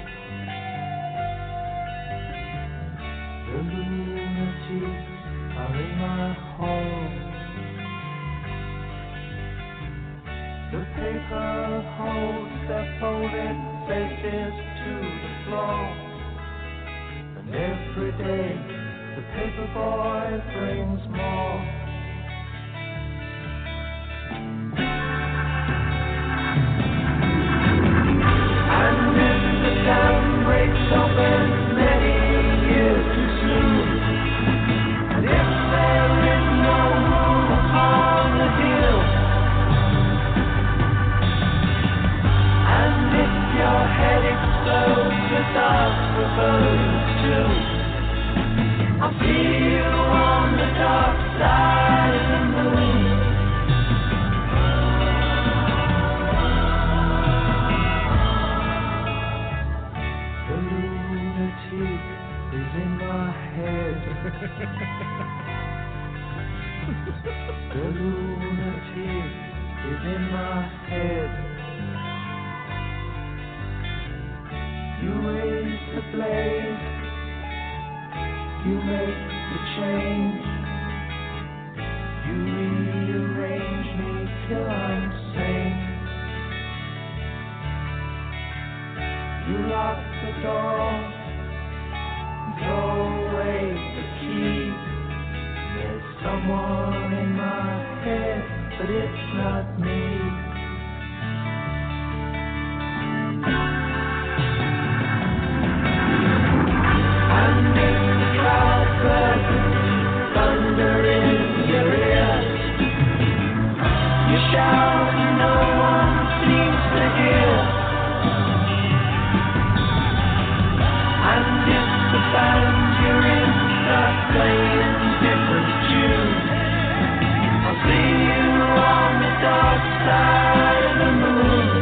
The lunatics are in my hall. The paper holds their folded faces to the floor. And every day the paper boy brings more. And if the dam breaks open many years too soon, and if there is no room upon the hill, and if your head explodes with dark forebodings too, I'll see you on the dark side of the moon. The lunatic is in my head. The lunatic is in my head. You raise the blaze, you make the change, you rearrange me till I'm sane. You lock the door, throw away the key. There's someone in my head, but it's not me. And if the crowd bursts, thunder in your ears, you shout and no one seems to hear. And if the band you're in start playing different tunes, I'll see you on the dark side of the moon.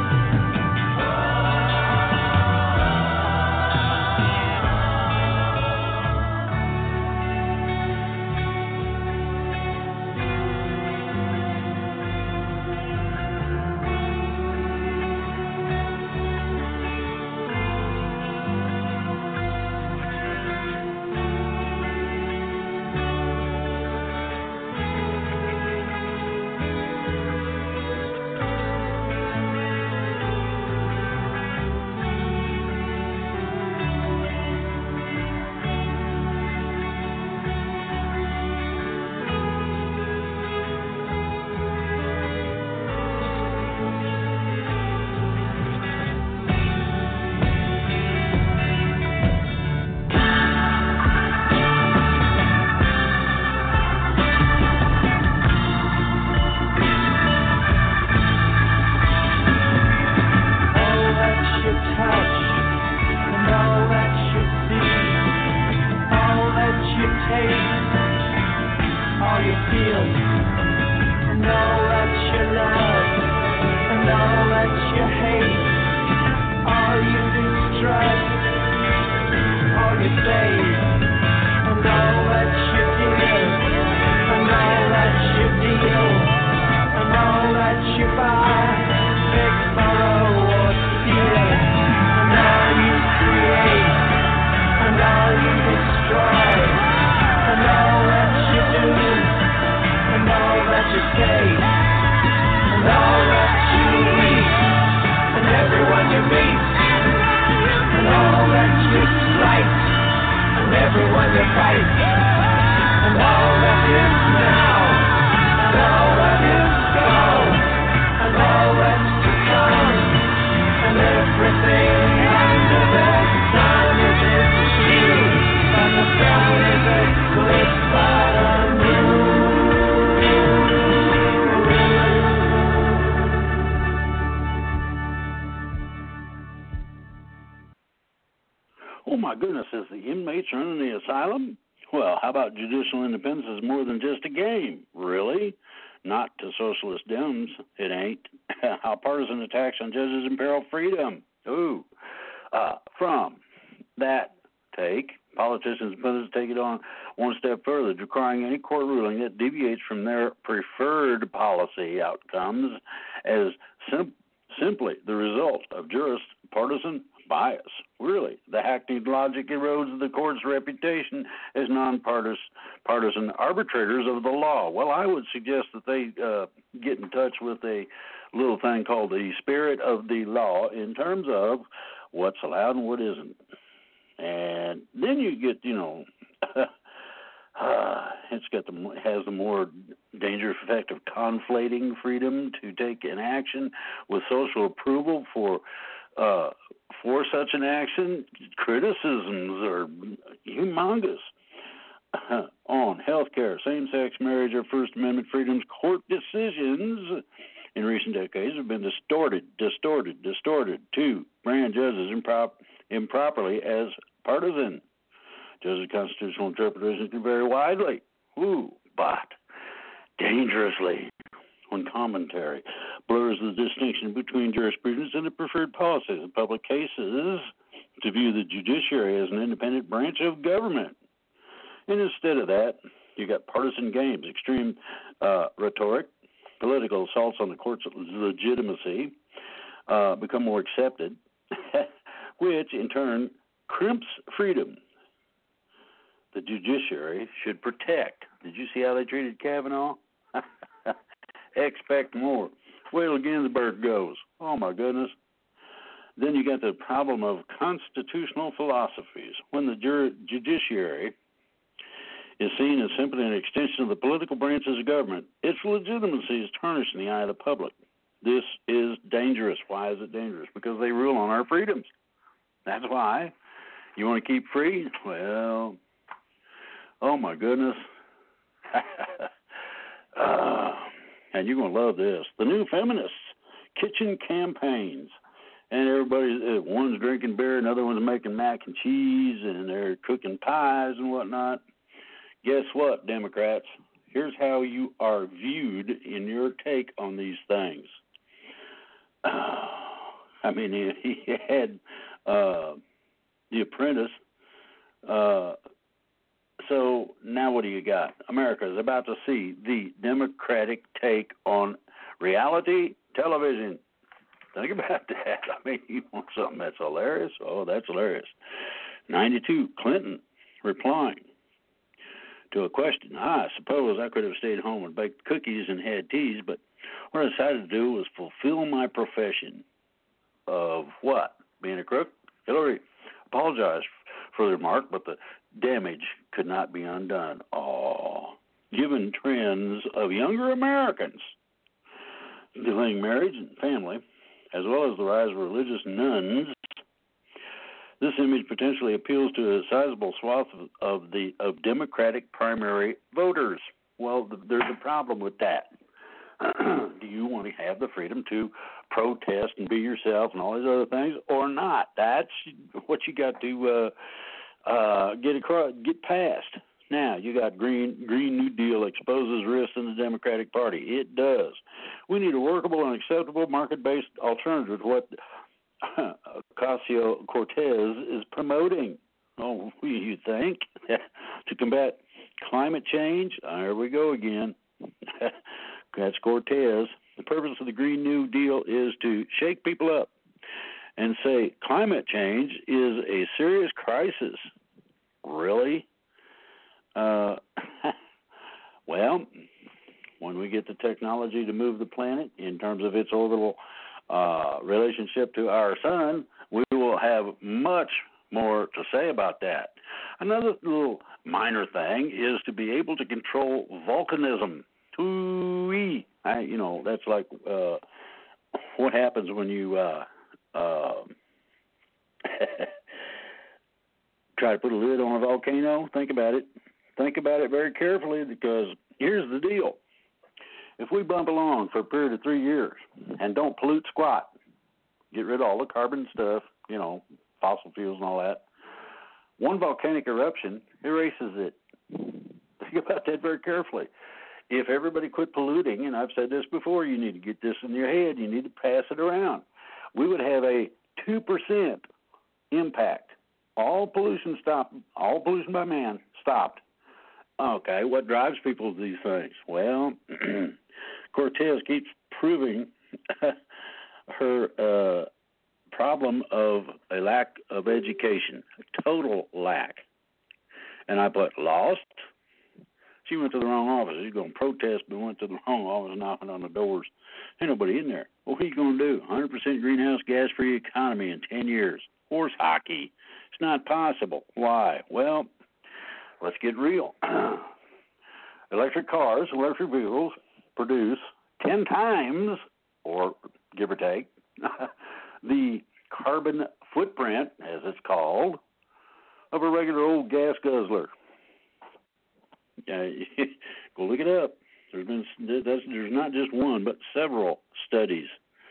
Oh my goodness, is the inmates running the asylum? Well, how about judicial independence is more than just a game? Really? Not to socialist Dems, it ain't. How partisan attacks on judges imperil freedom. Ooh. From that take, politicians and pundits take it on one step further, decrying any court ruling that deviates from their preferred policy outcomes as simply the result of jurist partisan bias. Really, the hackneyed logic erodes the court's reputation as non-partisan arbitrators of the law. Well, I would suggest that they get in touch with a little thing called the spirit of the law in terms of what's allowed and what isn't. And then you get, has the more dangerous effect of conflating freedom to take an action with social approval for such an action. Criticisms are humongous on health care, same-sex marriage, or First Amendment freedoms. Court decisions in recent decades have been distorted to brand judges improperly as partisan. Judges' constitutional interpretations can vary widely, but dangerously, when commentary blurs the distinction between jurisprudence and the preferred policies of public cases to view the judiciary as an independent branch of government. And instead of that, you got partisan games, extreme rhetoric, political assaults on the court's legitimacy become more accepted, which in turn crimps freedom the judiciary should protect. Did you see how they treated Kavanaugh? Expect more. Wait till Ginsburg goes. Oh, my goodness. Then you got the problem of constitutional philosophies. When the judiciary is seen as simply an extension of the political branches of government. Its legitimacy is tarnished in the eye of the public. This is dangerous. Why is it dangerous? Because they rule on our freedoms. That's why. You want to keep free? Well, oh my goodness. And you're going to love this. The new feminists, kitchen campaigns. And everybody, one's drinking beer, another one's making mac and cheese, and they're cooking pies and whatnot. Guess what, Democrats? Here's how you are viewed in your take on these things. I mean, he had The Apprentice. So now what do you got? America is about to see the Democratic take on reality television. Think about that. I mean, you want something that's hilarious? Oh, that's hilarious. 92, Clinton replying to a question. I suppose I could have stayed home and baked cookies and had teas, but what I decided to do was fulfill my profession of what? Being a crook? Hillary apologized for the remark, but the damage could not be undone. Oh, given trends of younger Americans delaying marriage and family, as well as the rise of religious nuns, this image potentially appeals to a sizable swath of Democratic primary voters. Well, there's a problem with that. Do you want to have the freedom to protest and be yourself and all these other things, or not? That's what you got to get past. Now, you got Green New Deal exposes risks in the Democratic Party. It does. We need a workable and acceptable market-based alternative to what Ocasio-Cortez is promoting. Oh, you think? To combat climate change? There we go again. That's Cortez. The purpose of the Green New Deal is to shake people up and say climate change is a serious crisis. Really? Well, when we get the technology to move the planet in terms of its orbital relationship to our sun, we will have much more to say about that. Another little minor thing is to be able to control volcanism. Ooh-wee. That's like what happens when you try to put a lid on a volcano. Think about it. Think about it very carefully, because here's the deal. If we bump along for a period of 3 years and don't pollute squat, get rid of all the carbon stuff, fossil fuels and all that, one volcanic eruption erases it. Think about that very carefully. If everybody quit polluting, and I've said this before, you need to get this in your head, you need to pass it around, we would have a 2% impact. All pollution stopped, all pollution by man stopped. Okay, what drives people to these things? Well, Cortez keeps proving her problem of a lack of education, a total lack. And I put lost. She went to the wrong office. She's going to protest, but went to the wrong office, knocking on the doors. Ain't nobody in there. What are you going to do? 100% greenhouse gas-free economy in 10 years. Horse hockey. It's not possible. Why? Well, let's get real. Electric cars, electric vehicles produce 10 times, or give or take, the carbon footprint, as it's called, of a regular old gas guzzler. Go look it up. There's not just one, but several studies.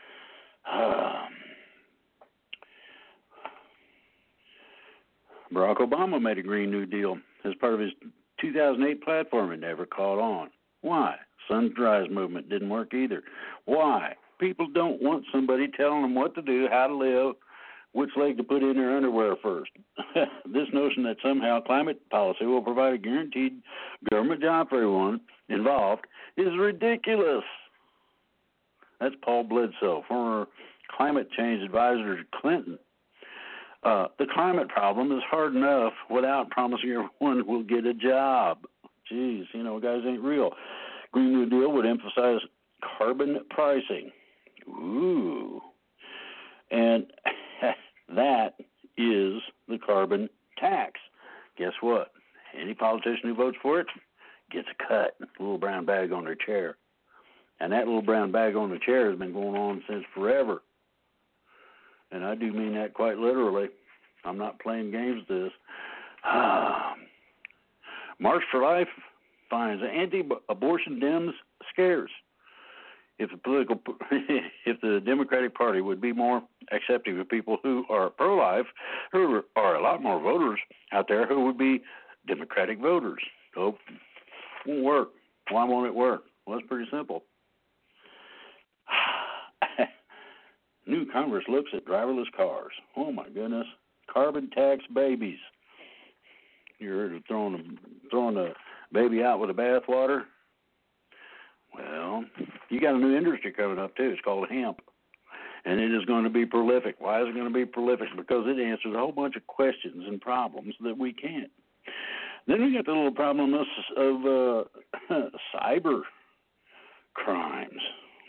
Barack Obama made a Green New Deal as part of his 2008 platform. It never caught on. Why? Sunrise movement didn't work either. Why? People don't want somebody telling them what to do, how to live, which leg to put in their underwear first. This notion that somehow climate policy will provide a guaranteed government job for everyone involved is ridiculous. That's Paul Bledsoe, former climate change advisor to Clinton. The climate problem is hard enough without promising everyone will get a job. Geez, guys ain't real. Green New Deal would emphasize carbon pricing. Ooh. And that is the carbon tax. Guess what? Any politician who votes for it gets a cut, a little brown bag on their chair. And that little brown bag on the chair has been going on since forever. And I do mean that quite literally. I'm not playing games with this. March for Life finds anti-abortion Dems scarce. If the Democratic Party would be more accepting of people who are pro-life, there are a lot more voters out there who would be Democratic voters. So it won't work. Why won't it work? Well, it's pretty simple. New Congress looks at driverless cars. Oh, my goodness. Carbon tax babies. You heard of throwing a baby out with the bathwater? Well, you got a new industry coming up, too. It's called hemp. And it is going to be prolific. Why is it going to be prolific? Because it answers a whole bunch of questions and problems that we can't. Then we got the little problem of cyber crimes.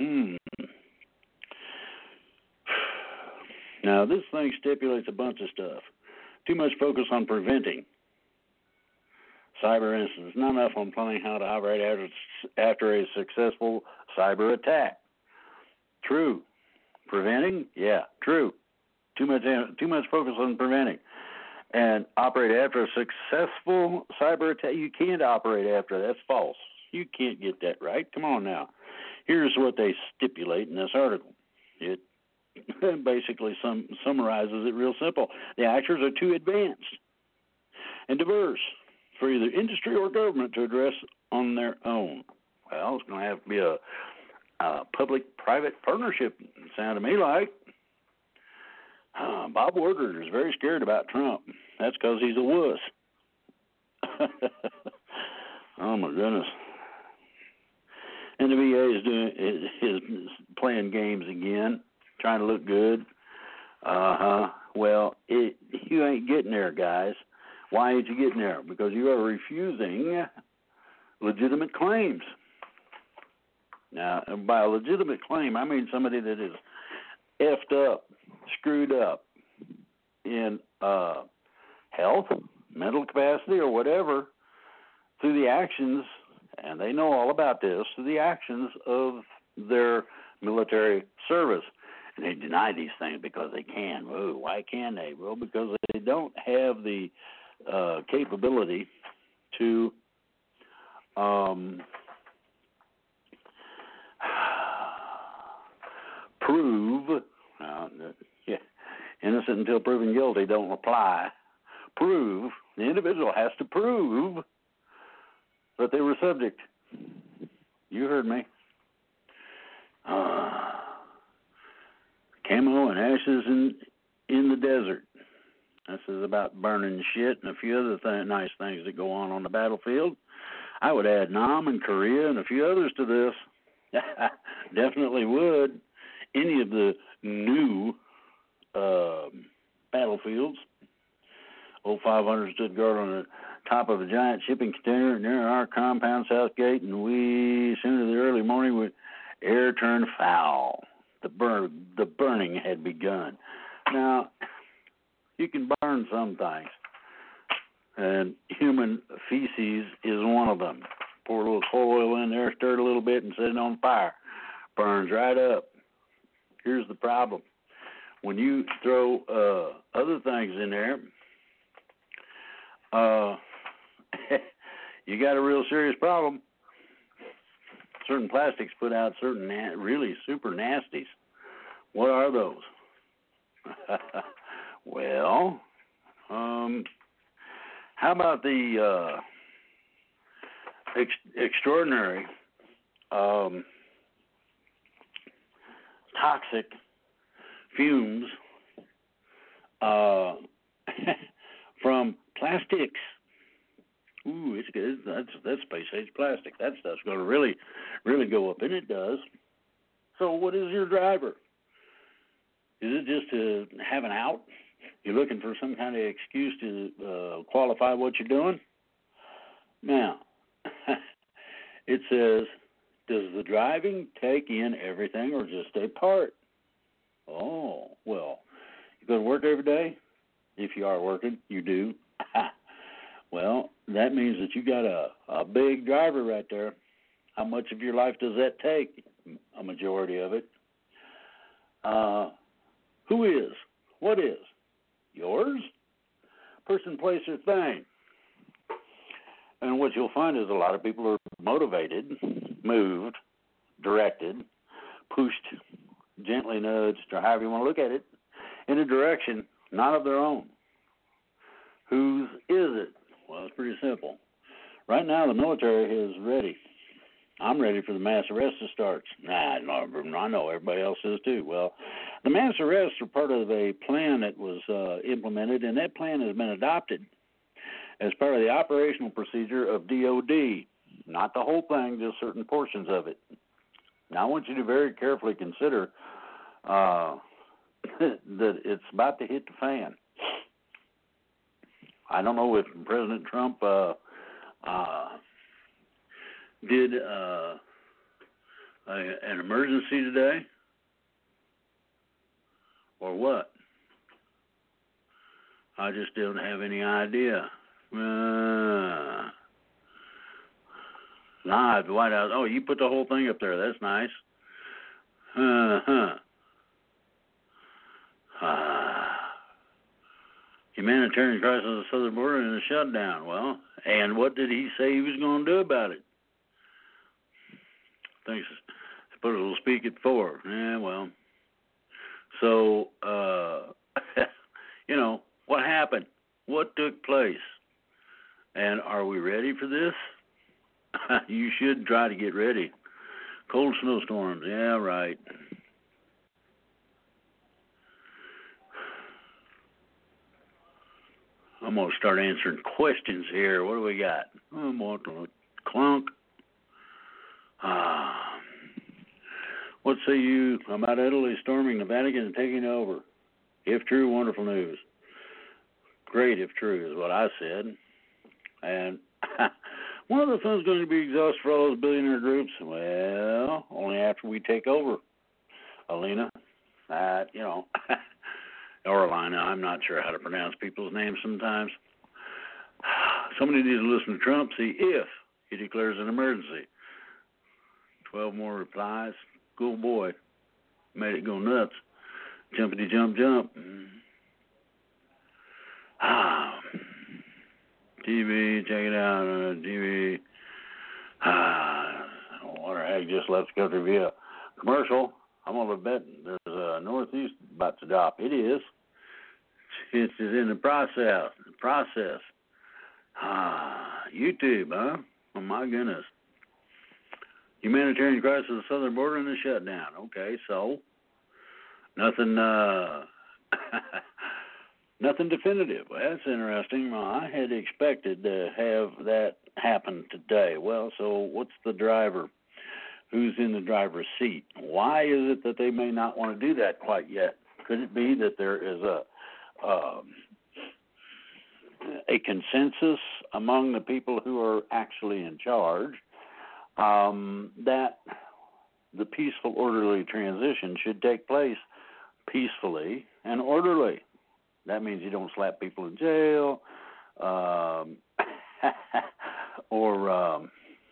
Now, this thing stipulates a bunch of stuff. Too much focus on preventing cyber incidents, not enough on planning how to operate after a successful cyber attack. True. Preventing? Yeah, true. Too much focus on preventing. And operate after a successful cyber attack. You can't operate after that. That's false. You can't get that right. Come on now. Here's what they stipulate in this article. It basically summarizes it real simple. The actors are too advanced and diverse for either industry or government to address on their own. Well, it's going to have to be a public-private partnership, it sounded to me like. Bob Woodward is very scared about Trump. That's because he's a wuss. Oh, my goodness. And the VA is playing games again, trying to look good. Well, you ain't getting there, guys. Why ain't you getting there? Because you are refusing legitimate claims. Now, by a legitimate claim, I mean somebody that is effed up, screwed up in health, mental capacity, or whatever, through the actions, and they know all about this, through the actions of their military service. And they deny these things because they can. Ooh, why can they? Well, because they don't have the capability to prove, innocent until proven guilty don't apply. Prove, the individual has to prove that they were subject. You heard me. Camo and ashes in the desert. This is about burning shit and a few other nice things that go on the battlefield. I would add Nam and Korea and a few others to this. Definitely would. Any of the new battlefields. Old 500 stood guard on the top of a giant shipping container near our compound south gate, and we, soon in the early morning, would air turned foul. The burning had begun. Now, you can burn some things, and human feces is one of them. Pour a little oil in there, stir it a little bit, and set it on fire. Burns right up. Here's the problem. When you throw other things in there, you got a real serious problem. Certain plastics put out certain really super nasties. What are those? Well, how about the extraordinary toxic fumes from plastics? Ooh, it's good. That's space age plastic. That stuff's going to really go up, and it does. So, what is your driver? Is it just to have an out? You're looking for some kind of excuse to qualify what you're doing? Now, it says, does the driving take in everything or just a part? Oh, well, you go to work every day? If you are working, you do. Well, Well, that means that you got a big driver right there. How much of your life does that take? A majority of it. Who is? What is? Yours? Person, place, or thing. And what you'll find is a lot of people are motivated, moved, directed, pushed, gently nudged, or however you want to look at it, in a direction not of their own. Whose is it? Well, it's pretty simple. Right now, the military is ready. I'm ready for the mass arrest to start. I know everybody else is too. Well, the mass arrests are part of a plan that was implemented, and that plan has been adopted as part of the operational procedure of DOD. Not the whole thing, just certain portions of it. Now, I want you to very carefully consider that it's about to hit the fan. I don't know if President Trump did an emergency today or what. I just don't have any idea. At the White House. Oh, you put the whole thing up there. That's nice. Humanitarian crisis on the southern border and a shutdown. Well, and what did he say he was going to do about it? Thinks put a little speak at 4. Yeah, well. So, what happened? What took place? And are we ready for this? You should try to get ready. Cold snowstorms. Yeah, right. I'm going to start answering questions here. What do we got? Clunk. What say you about Italy storming the Vatican and taking over? If true, wonderful news. Great if true is what I said. And one of the funds going to be exhausted for all those billionaire groups? Well, only after we take over, Alina. Or Alina, I'm not sure how to pronounce people's names sometimes. Somebody needs to listen to Trump, see if he declares an emergency. 12 more replies. Good boy. Made it go nuts. Jumpity jump jump. TV, check it out. TV. Waterhag just left the country via commercial. I'm going to bet there's a Northeast about to drop. It is. It's in the process. YouTube, huh? Oh, my goodness. Humanitarian crisis at the southern border and a shutdown. Okay, so nothing nothing definitive. Well, that's interesting. Well, I had expected to have that happen today. Well, so what's the driver? Who's in the driver's seat? Why is it that they may not want to do that quite yet? Could it be that there is a consensus among the people who are actually in charge that the peaceful, orderly transition should take place peacefully and orderly? That means you don't slap people in jail or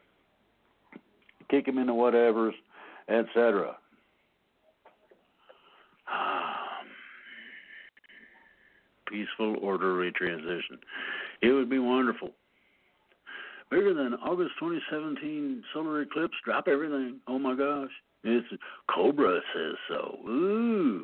kick them into whatevers, etc. Peaceful, orderly transition. It would be wonderful. Bigger than August 2017 solar eclipse. Drop everything. Oh my gosh. It's Cobra says so. Ooh.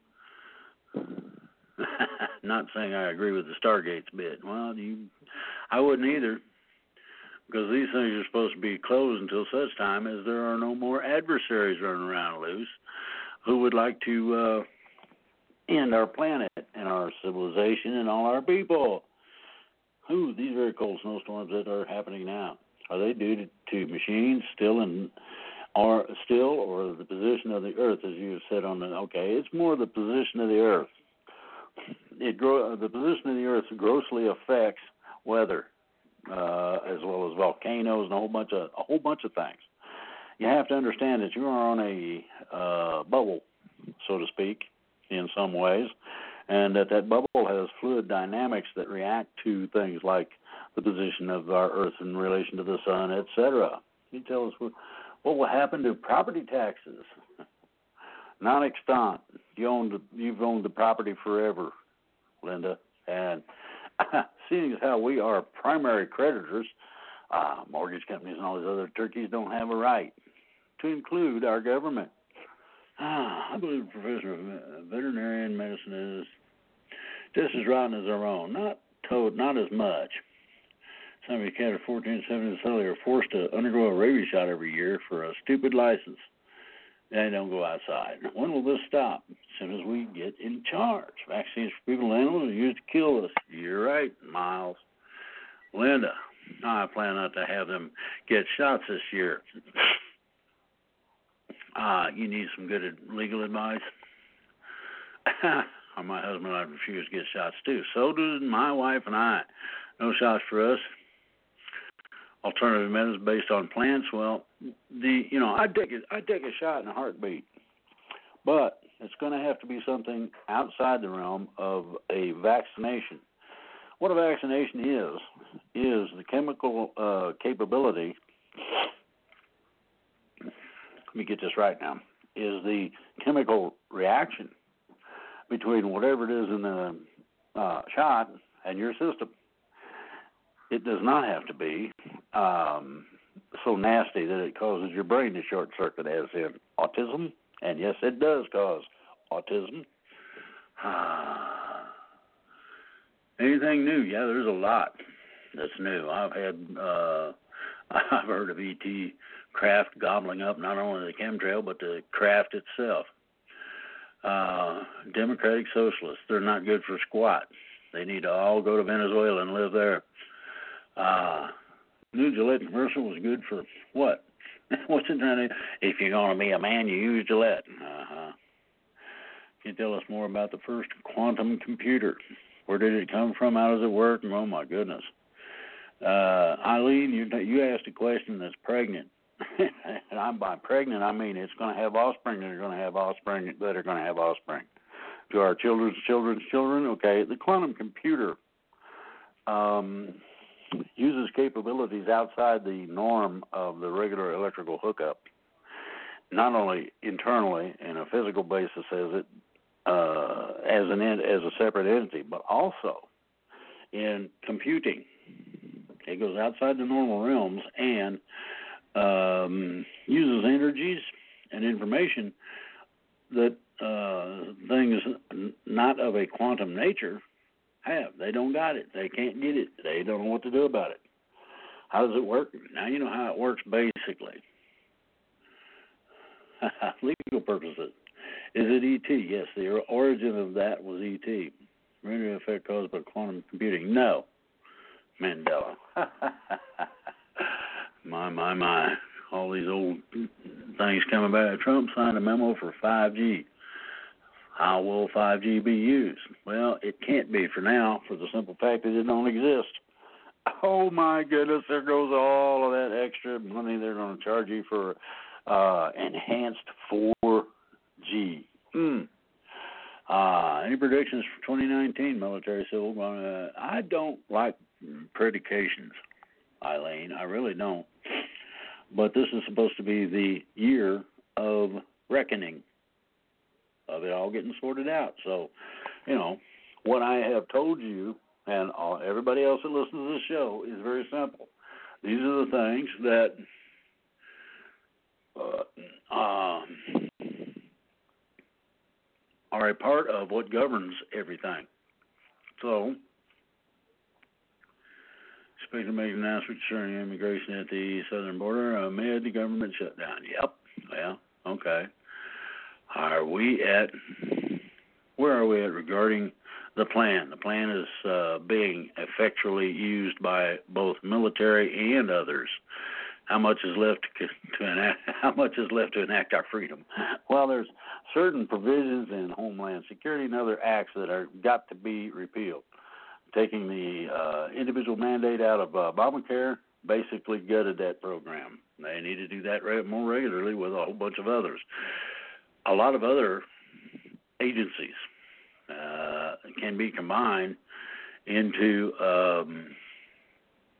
Not saying I agree with the Stargates bit. Well, I wouldn't either, because these things are supposed to be closed until such time as there are no more adversaries running around loose who would like to end our planet and our civilization and all our people. These very cold snowstorms that are happening now, are they due to machines or the position of the Earth, as you said on the? Okay, it's more the position of the Earth. The position of the Earth grossly affects weather, as well as volcanoes and a whole bunch of things. You have to understand that you are on a bubble, so to speak, in some ways, and that bubble has fluid dynamics that react to things like the position of our Earth in relation to the sun, etc. Can you tell us what will happen to property taxes? Non-extant. You've owned the property forever, Linda. And seeing as how we are primary creditors, mortgage companies and all these other turkeys don't have a right to include our government. I believe a professor of veterinarian medicine is just as rotten as our own. Not as much. Some of you cat are 14, 17, so they are forced to undergo a rabies shot every year for a stupid license. They don't go outside. When will this stop? As soon as we get in charge. Vaccines for people and animals are used to kill us. You're right, Miles. Linda, I plan not to have them get shots this year. You need some good legal advice? My husband and I refuse to get shots too. So do my wife and I. No shots for us. Alternative methods based on plants. Well, I'd take a shot in a heartbeat, but it's going to have to be something outside the realm of a vaccination. What a vaccination is the chemical capability. Let me get this right now. Is the chemical reaction between whatever it is in the shot and your system. It does not have to be so nasty that it causes your brain to short circuit, as in autism. And yes, it does cause autism. Anything new? Yeah, there's a lot that's new. I've heard of ET craft gobbling up not only the chemtrail but the craft itself. Democratic socialists, they're not good for squat. They need to all go to Venezuela and live there. New Gillette commercial was good for what? What's it trying to? If you're going to be a man, you use Gillette. Can you tell us more about the first quantum computer? Where did it come from? How does it work? Oh my goodness. Eileen, you asked a question that's pregnant. And by pregnant, I mean it's going to have offspring that are going to have offspring that are going to have offspring. To our children's children, okay, the quantum computer uses capabilities outside the norm of the regular electrical hookup, not only internally in a physical basis as a separate entity, but also in computing. It goes outside the normal realms and uses energies and information that things not of a quantum nature have. They don't got it. They can't get it. They don't know what to do about it. How does it work? Now you know how it works basically. Legal purposes. Is it ET? Yes, the origin of that was ET. Radio effect caused by quantum computing. No. Mandela. My. All these old things coming back. Trump signed a memo for 5G. How will 5G be used? Well, it can't be for now, for the simple fact that it don't exist. Oh, my goodness, there goes all of that extra money they're going to charge you for enhanced 4G. Any predictions for 2019 military civil? I don't like predications, Eileen. I really don't. But this is supposed to be the year of reckoning, of it all getting sorted out. So, what I have told you and everybody else that listens to this show is very simple. These are the things that are a part of what governs everything. So, Speaker made an announcement concerning immigration at the southern border amid the government shutdown. Yep. Well, okay. Where are we at regarding the plan? The plan is being effectually used by both military and others. How much is left to enact? How much is left to enact our freedom? Well, there's certain provisions in Homeland Security and other acts that are got to be repealed. Taking the individual mandate out of Obamacare basically gutted that program. They need to do that more regularly with a whole bunch of others. A lot of other agencies can be combined into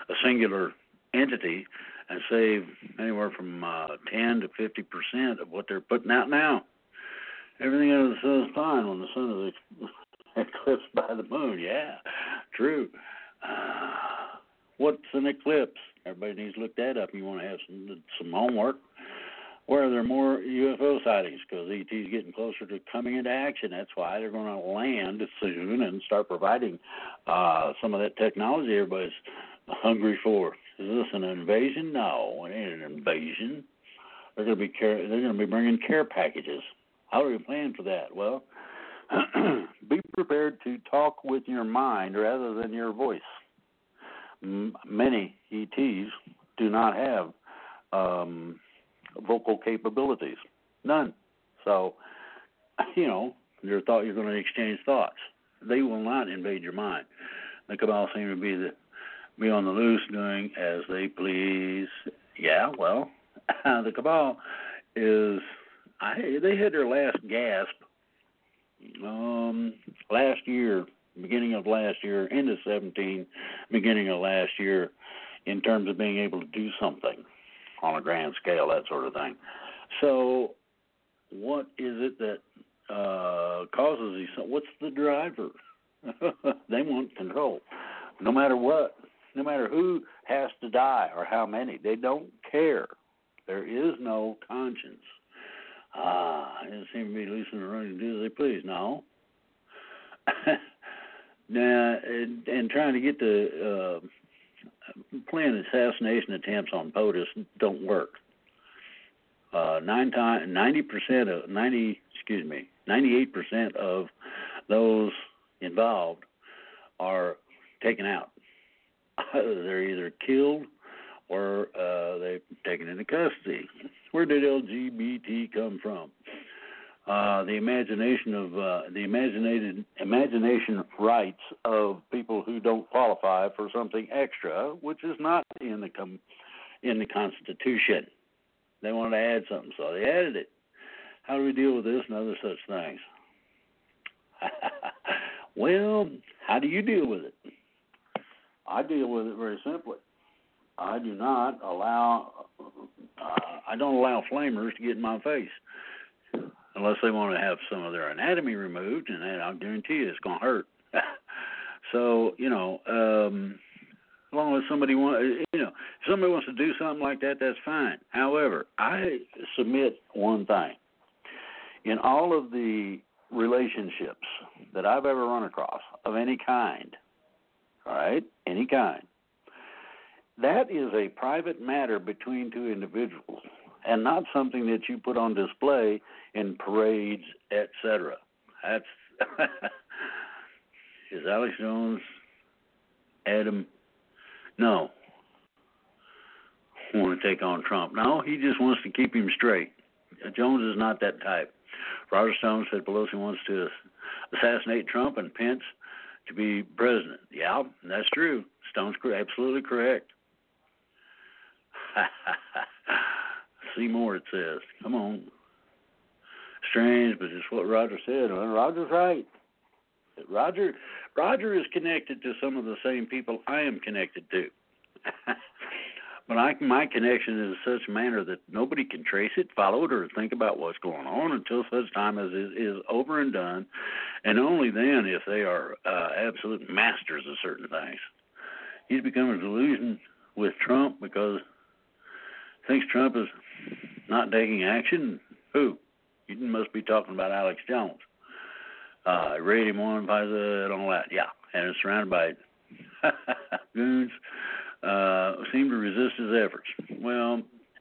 a singular entity and save anywhere from 10 to 50% of what they're putting out now. Everything under the sun is fine when the sun is eclipsed by the moon. Yeah, true. What's an eclipse? Everybody needs to look that up. You want to have some homework. Where are there more UFO sightings? Because ET's getting closer to coming into action. That's why they're going to land soon and start providing some of that technology everybody's hungry for. Is this an invasion? No, it ain't an invasion. They're going to be bringing care packages. How do we plan for that? Well, be prepared to talk with your mind rather than your voice. Many ETs do not have vocal capabilities. None. So, you're going to exchange thoughts. They will not invade your mind. The cabal seem to be on the loose doing as they please. Yeah, well, the cabal is, they hit their last gasp last year, beginning of last year, into 17, beginning of last year, in terms of being able to do something on a grand scale, that sort of thing. So what is it that causes these? What's the driver? They want control. No matter what, no matter who has to die or how many, they don't care. There is no conscience. They seem to be loosing and running to do as they please. No. Now, and trying to get the plan assassination attempts on POTUS don't work. 98% of those involved are taken out. They're either killed or they're taken into custody. Where did LGBT come from? The imagination rights of people who don't qualify for something extra, which is not in the Constitution. They wanted to add something, so they added it. How do we deal with this and other such things? Well, how do you deal with it? I deal with it very simply. I don't allow flamers to get in my face unless they want to have some of their anatomy removed, and I'll guarantee you it's going to hurt. So, as long as somebody if somebody wants to do something like that, that's fine. However, I submit one thing. In all of the relationships that I've ever run across of any kind, all right, any kind, that is a private matter between two individuals and not something that you put on display in parades, etc. That's is Alex Jones, Adam? No. Want to take on Trump? No, he just wants to keep him straight. Jones is not that type. Roger Stone said Pelosi wants to assassinate Trump and Pence to be president. Yeah, that's true. Stone's absolutely correct. See more, it says. Come on. Strange, but it's what Roger said. Well, Roger's right. Roger is connected to some of the same people I am connected to. But my connection is in such a manner that nobody can trace it, follow it, or think about what's going on until such time as it is over and done, and only then if they are absolute masters of certain things. He's become a delusion with Trump because he thinks Trump is not taking action. Who? You must be talking about Alex Jones. Radium 1, Pfizer, and all that. Yeah, and it's surrounded by goons. Seem to resist his efforts. Well,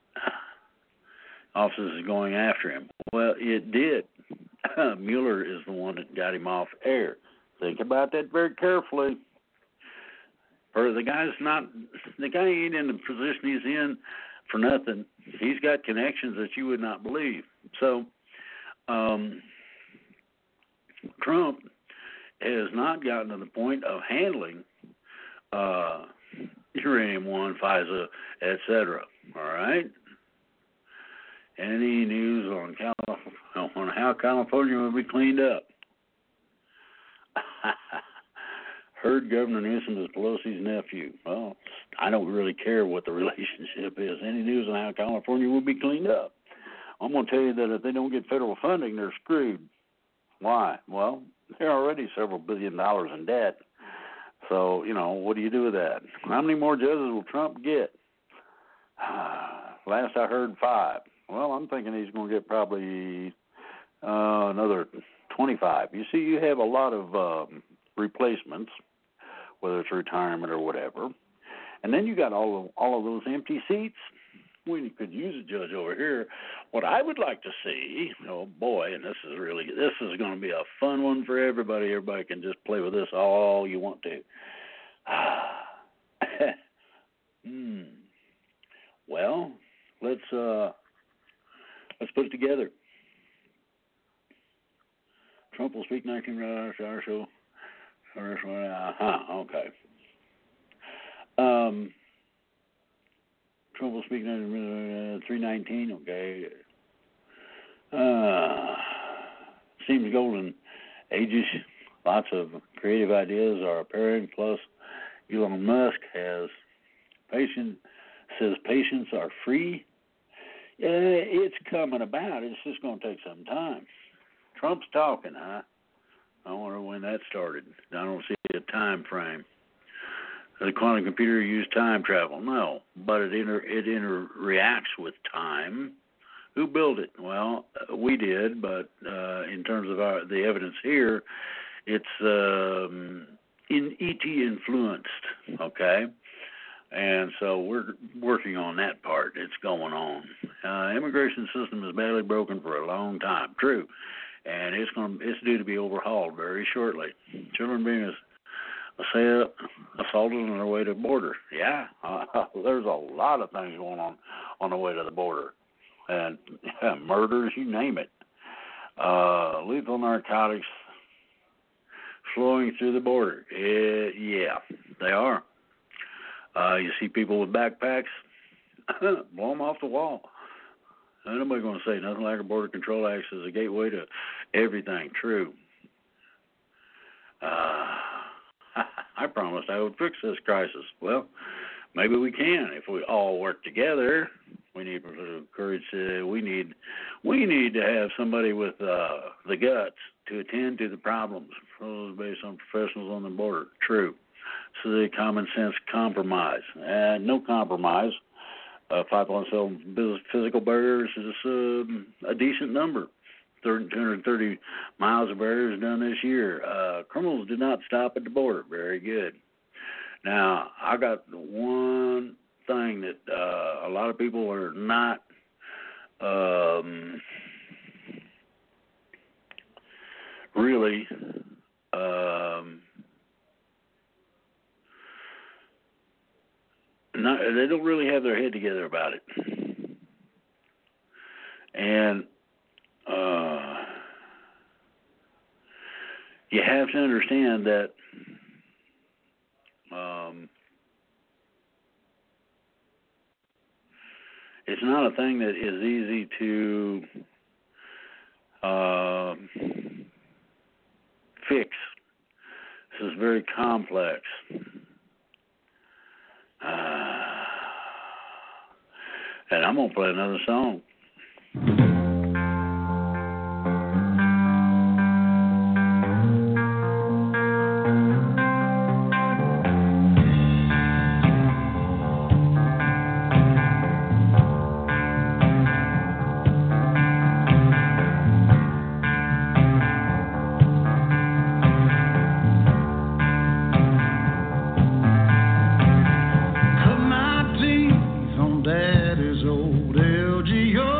office is going after him. Well, it did. Mueller is the one that got him off air. Think about that very carefully. The guy ain't in the position he's in for nothing. He's got connections that you would not believe. So, Trump has not gotten to the point of handling Uranium One, FISA, etc. All right. Any news on how California will be cleaned up? heard Governor Newsom is Pelosi's nephew. Well, I don't really care what the relationship is. Any news on how California will be cleaned up. I'm going to tell you that if they don't get federal funding, they're screwed. Why? Well, they're already several $1 billion in debt. So, what do you do with that? How many more judges will Trump get? Last I heard 5. Well, I'm thinking he's going to get probably another 25. You see, you have a lot of replacements, whether it's retirement or whatever. And then you got all of those empty seats. We could use a judge over here. What I would like to see, oh boy, and this is going to be a fun one for everybody. Everybody can just play with this all you want to. Well, let's put it together. Trump will speak 19 minutes our show. Okay. Trump will speak 319. Okay. Seems golden ages. Lots of creative ideas are appearing. Plus, Elon Musk says patients are free. It's coming about. It's just going to take some time. Trump's talking, huh? I wonder when that started. I don't see a time frame. The quantum computer used time travel. No, but it interacts with time. Who built it? Well, we did, but in terms of the evidence here, it's ET influenced, okay? And so we're working on that part. It's going on. Immigration system is badly broken for a long time. True. And it's due to be overhauled very shortly. Children being assaulted on their way to the border. Yeah, there's a lot of things going on the way to the border. And murders, you name it. Lethal narcotics flowing through the border. Yeah, they are. You see people with backpacks, blow them off the wall. Ain't nobody going to say nothing like a Border Control Act is a gateway to everything. True. I promised I would fix this crisis. Well, maybe we can if we all work together. We need courage. We need to have somebody with the guts to attend to the problems based on professionals on the border. True. So the common sense compromise. No compromise. 5.7 physical barriers is a decent number. 230 miles of barriers done this year. Criminals did not stop at the border. Very good. Now, I got one thing that a lot of people are not really they don't really have their head together about it. And you have to understand that it's not a thing that is easy to fix. This is very complex. And I'm going to play another song. Cut my teeth on Daddy's old LGO.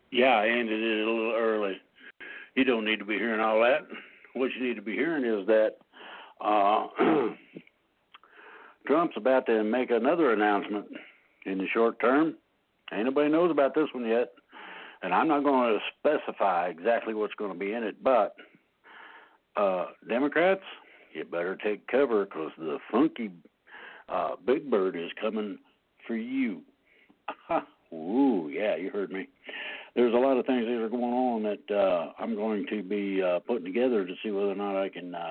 Yeah, I ended it a little early. You don't need to be hearing all that. What you need to be hearing is that Trump's about to make another announcement in the short term. Ain't nobody knows about this one yet, and I'm not going to specify exactly what's going to be in it, but Democrats, you better take cover because the funky Big Bird is coming for you. Ooh, yeah, you heard me. There's a lot of things that are going on that I'm going to be putting together to see whether or not I can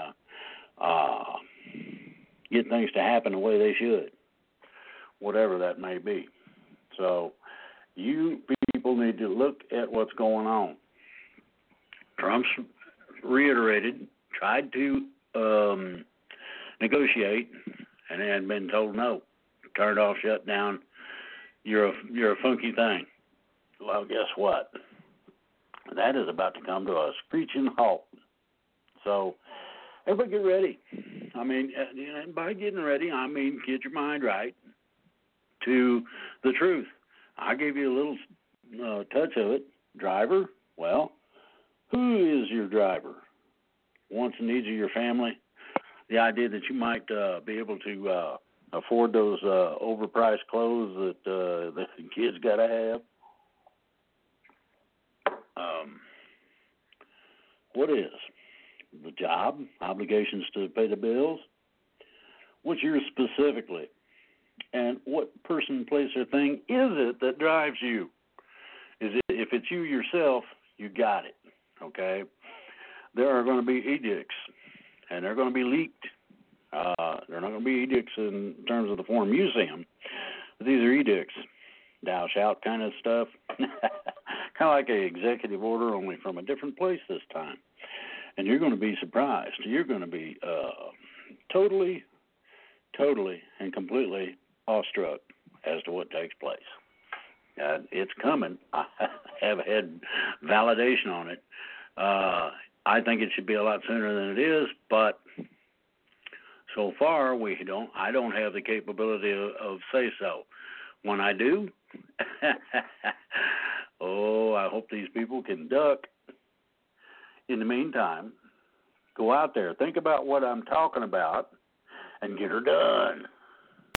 get things to happen the way they should, whatever that may be. So you people need to look at what's going on. Trump's reiterated, tried to negotiate, and had been told no, turned off, shut down. You're a funky thing. Well, guess what? That is about to come to a screeching halt. So everybody get ready. I mean, by getting ready, I mean get your mind right to the truth. I gave you a little touch of it. Driver, well, who is your driver? Wants and needs of your family? The idea that you might be able to afford those overpriced clothes that the kids got to have? What is the job? Obligations to pay the bills? What's yours specifically? And what person, place, or thing is it that drives you? Is it, if it's you yourself, you got it, okay? There are going to be edicts, and they're going to be leaked. They're not going to be edicts in terms of the form you see them, but these are edicts. Thou shalt kind of stuff. Kind of like an executive order, only from a different place this time. And you're going to be surprised. You're going to be totally and completely awestruck as to what takes place. It's coming. I have had validation on it. I think it should be a lot sooner than it is, but so far I don't have the capability of say so. When I do, I hope these people can duck. In the meantime, go out there, think about what I'm talking about, and get her done.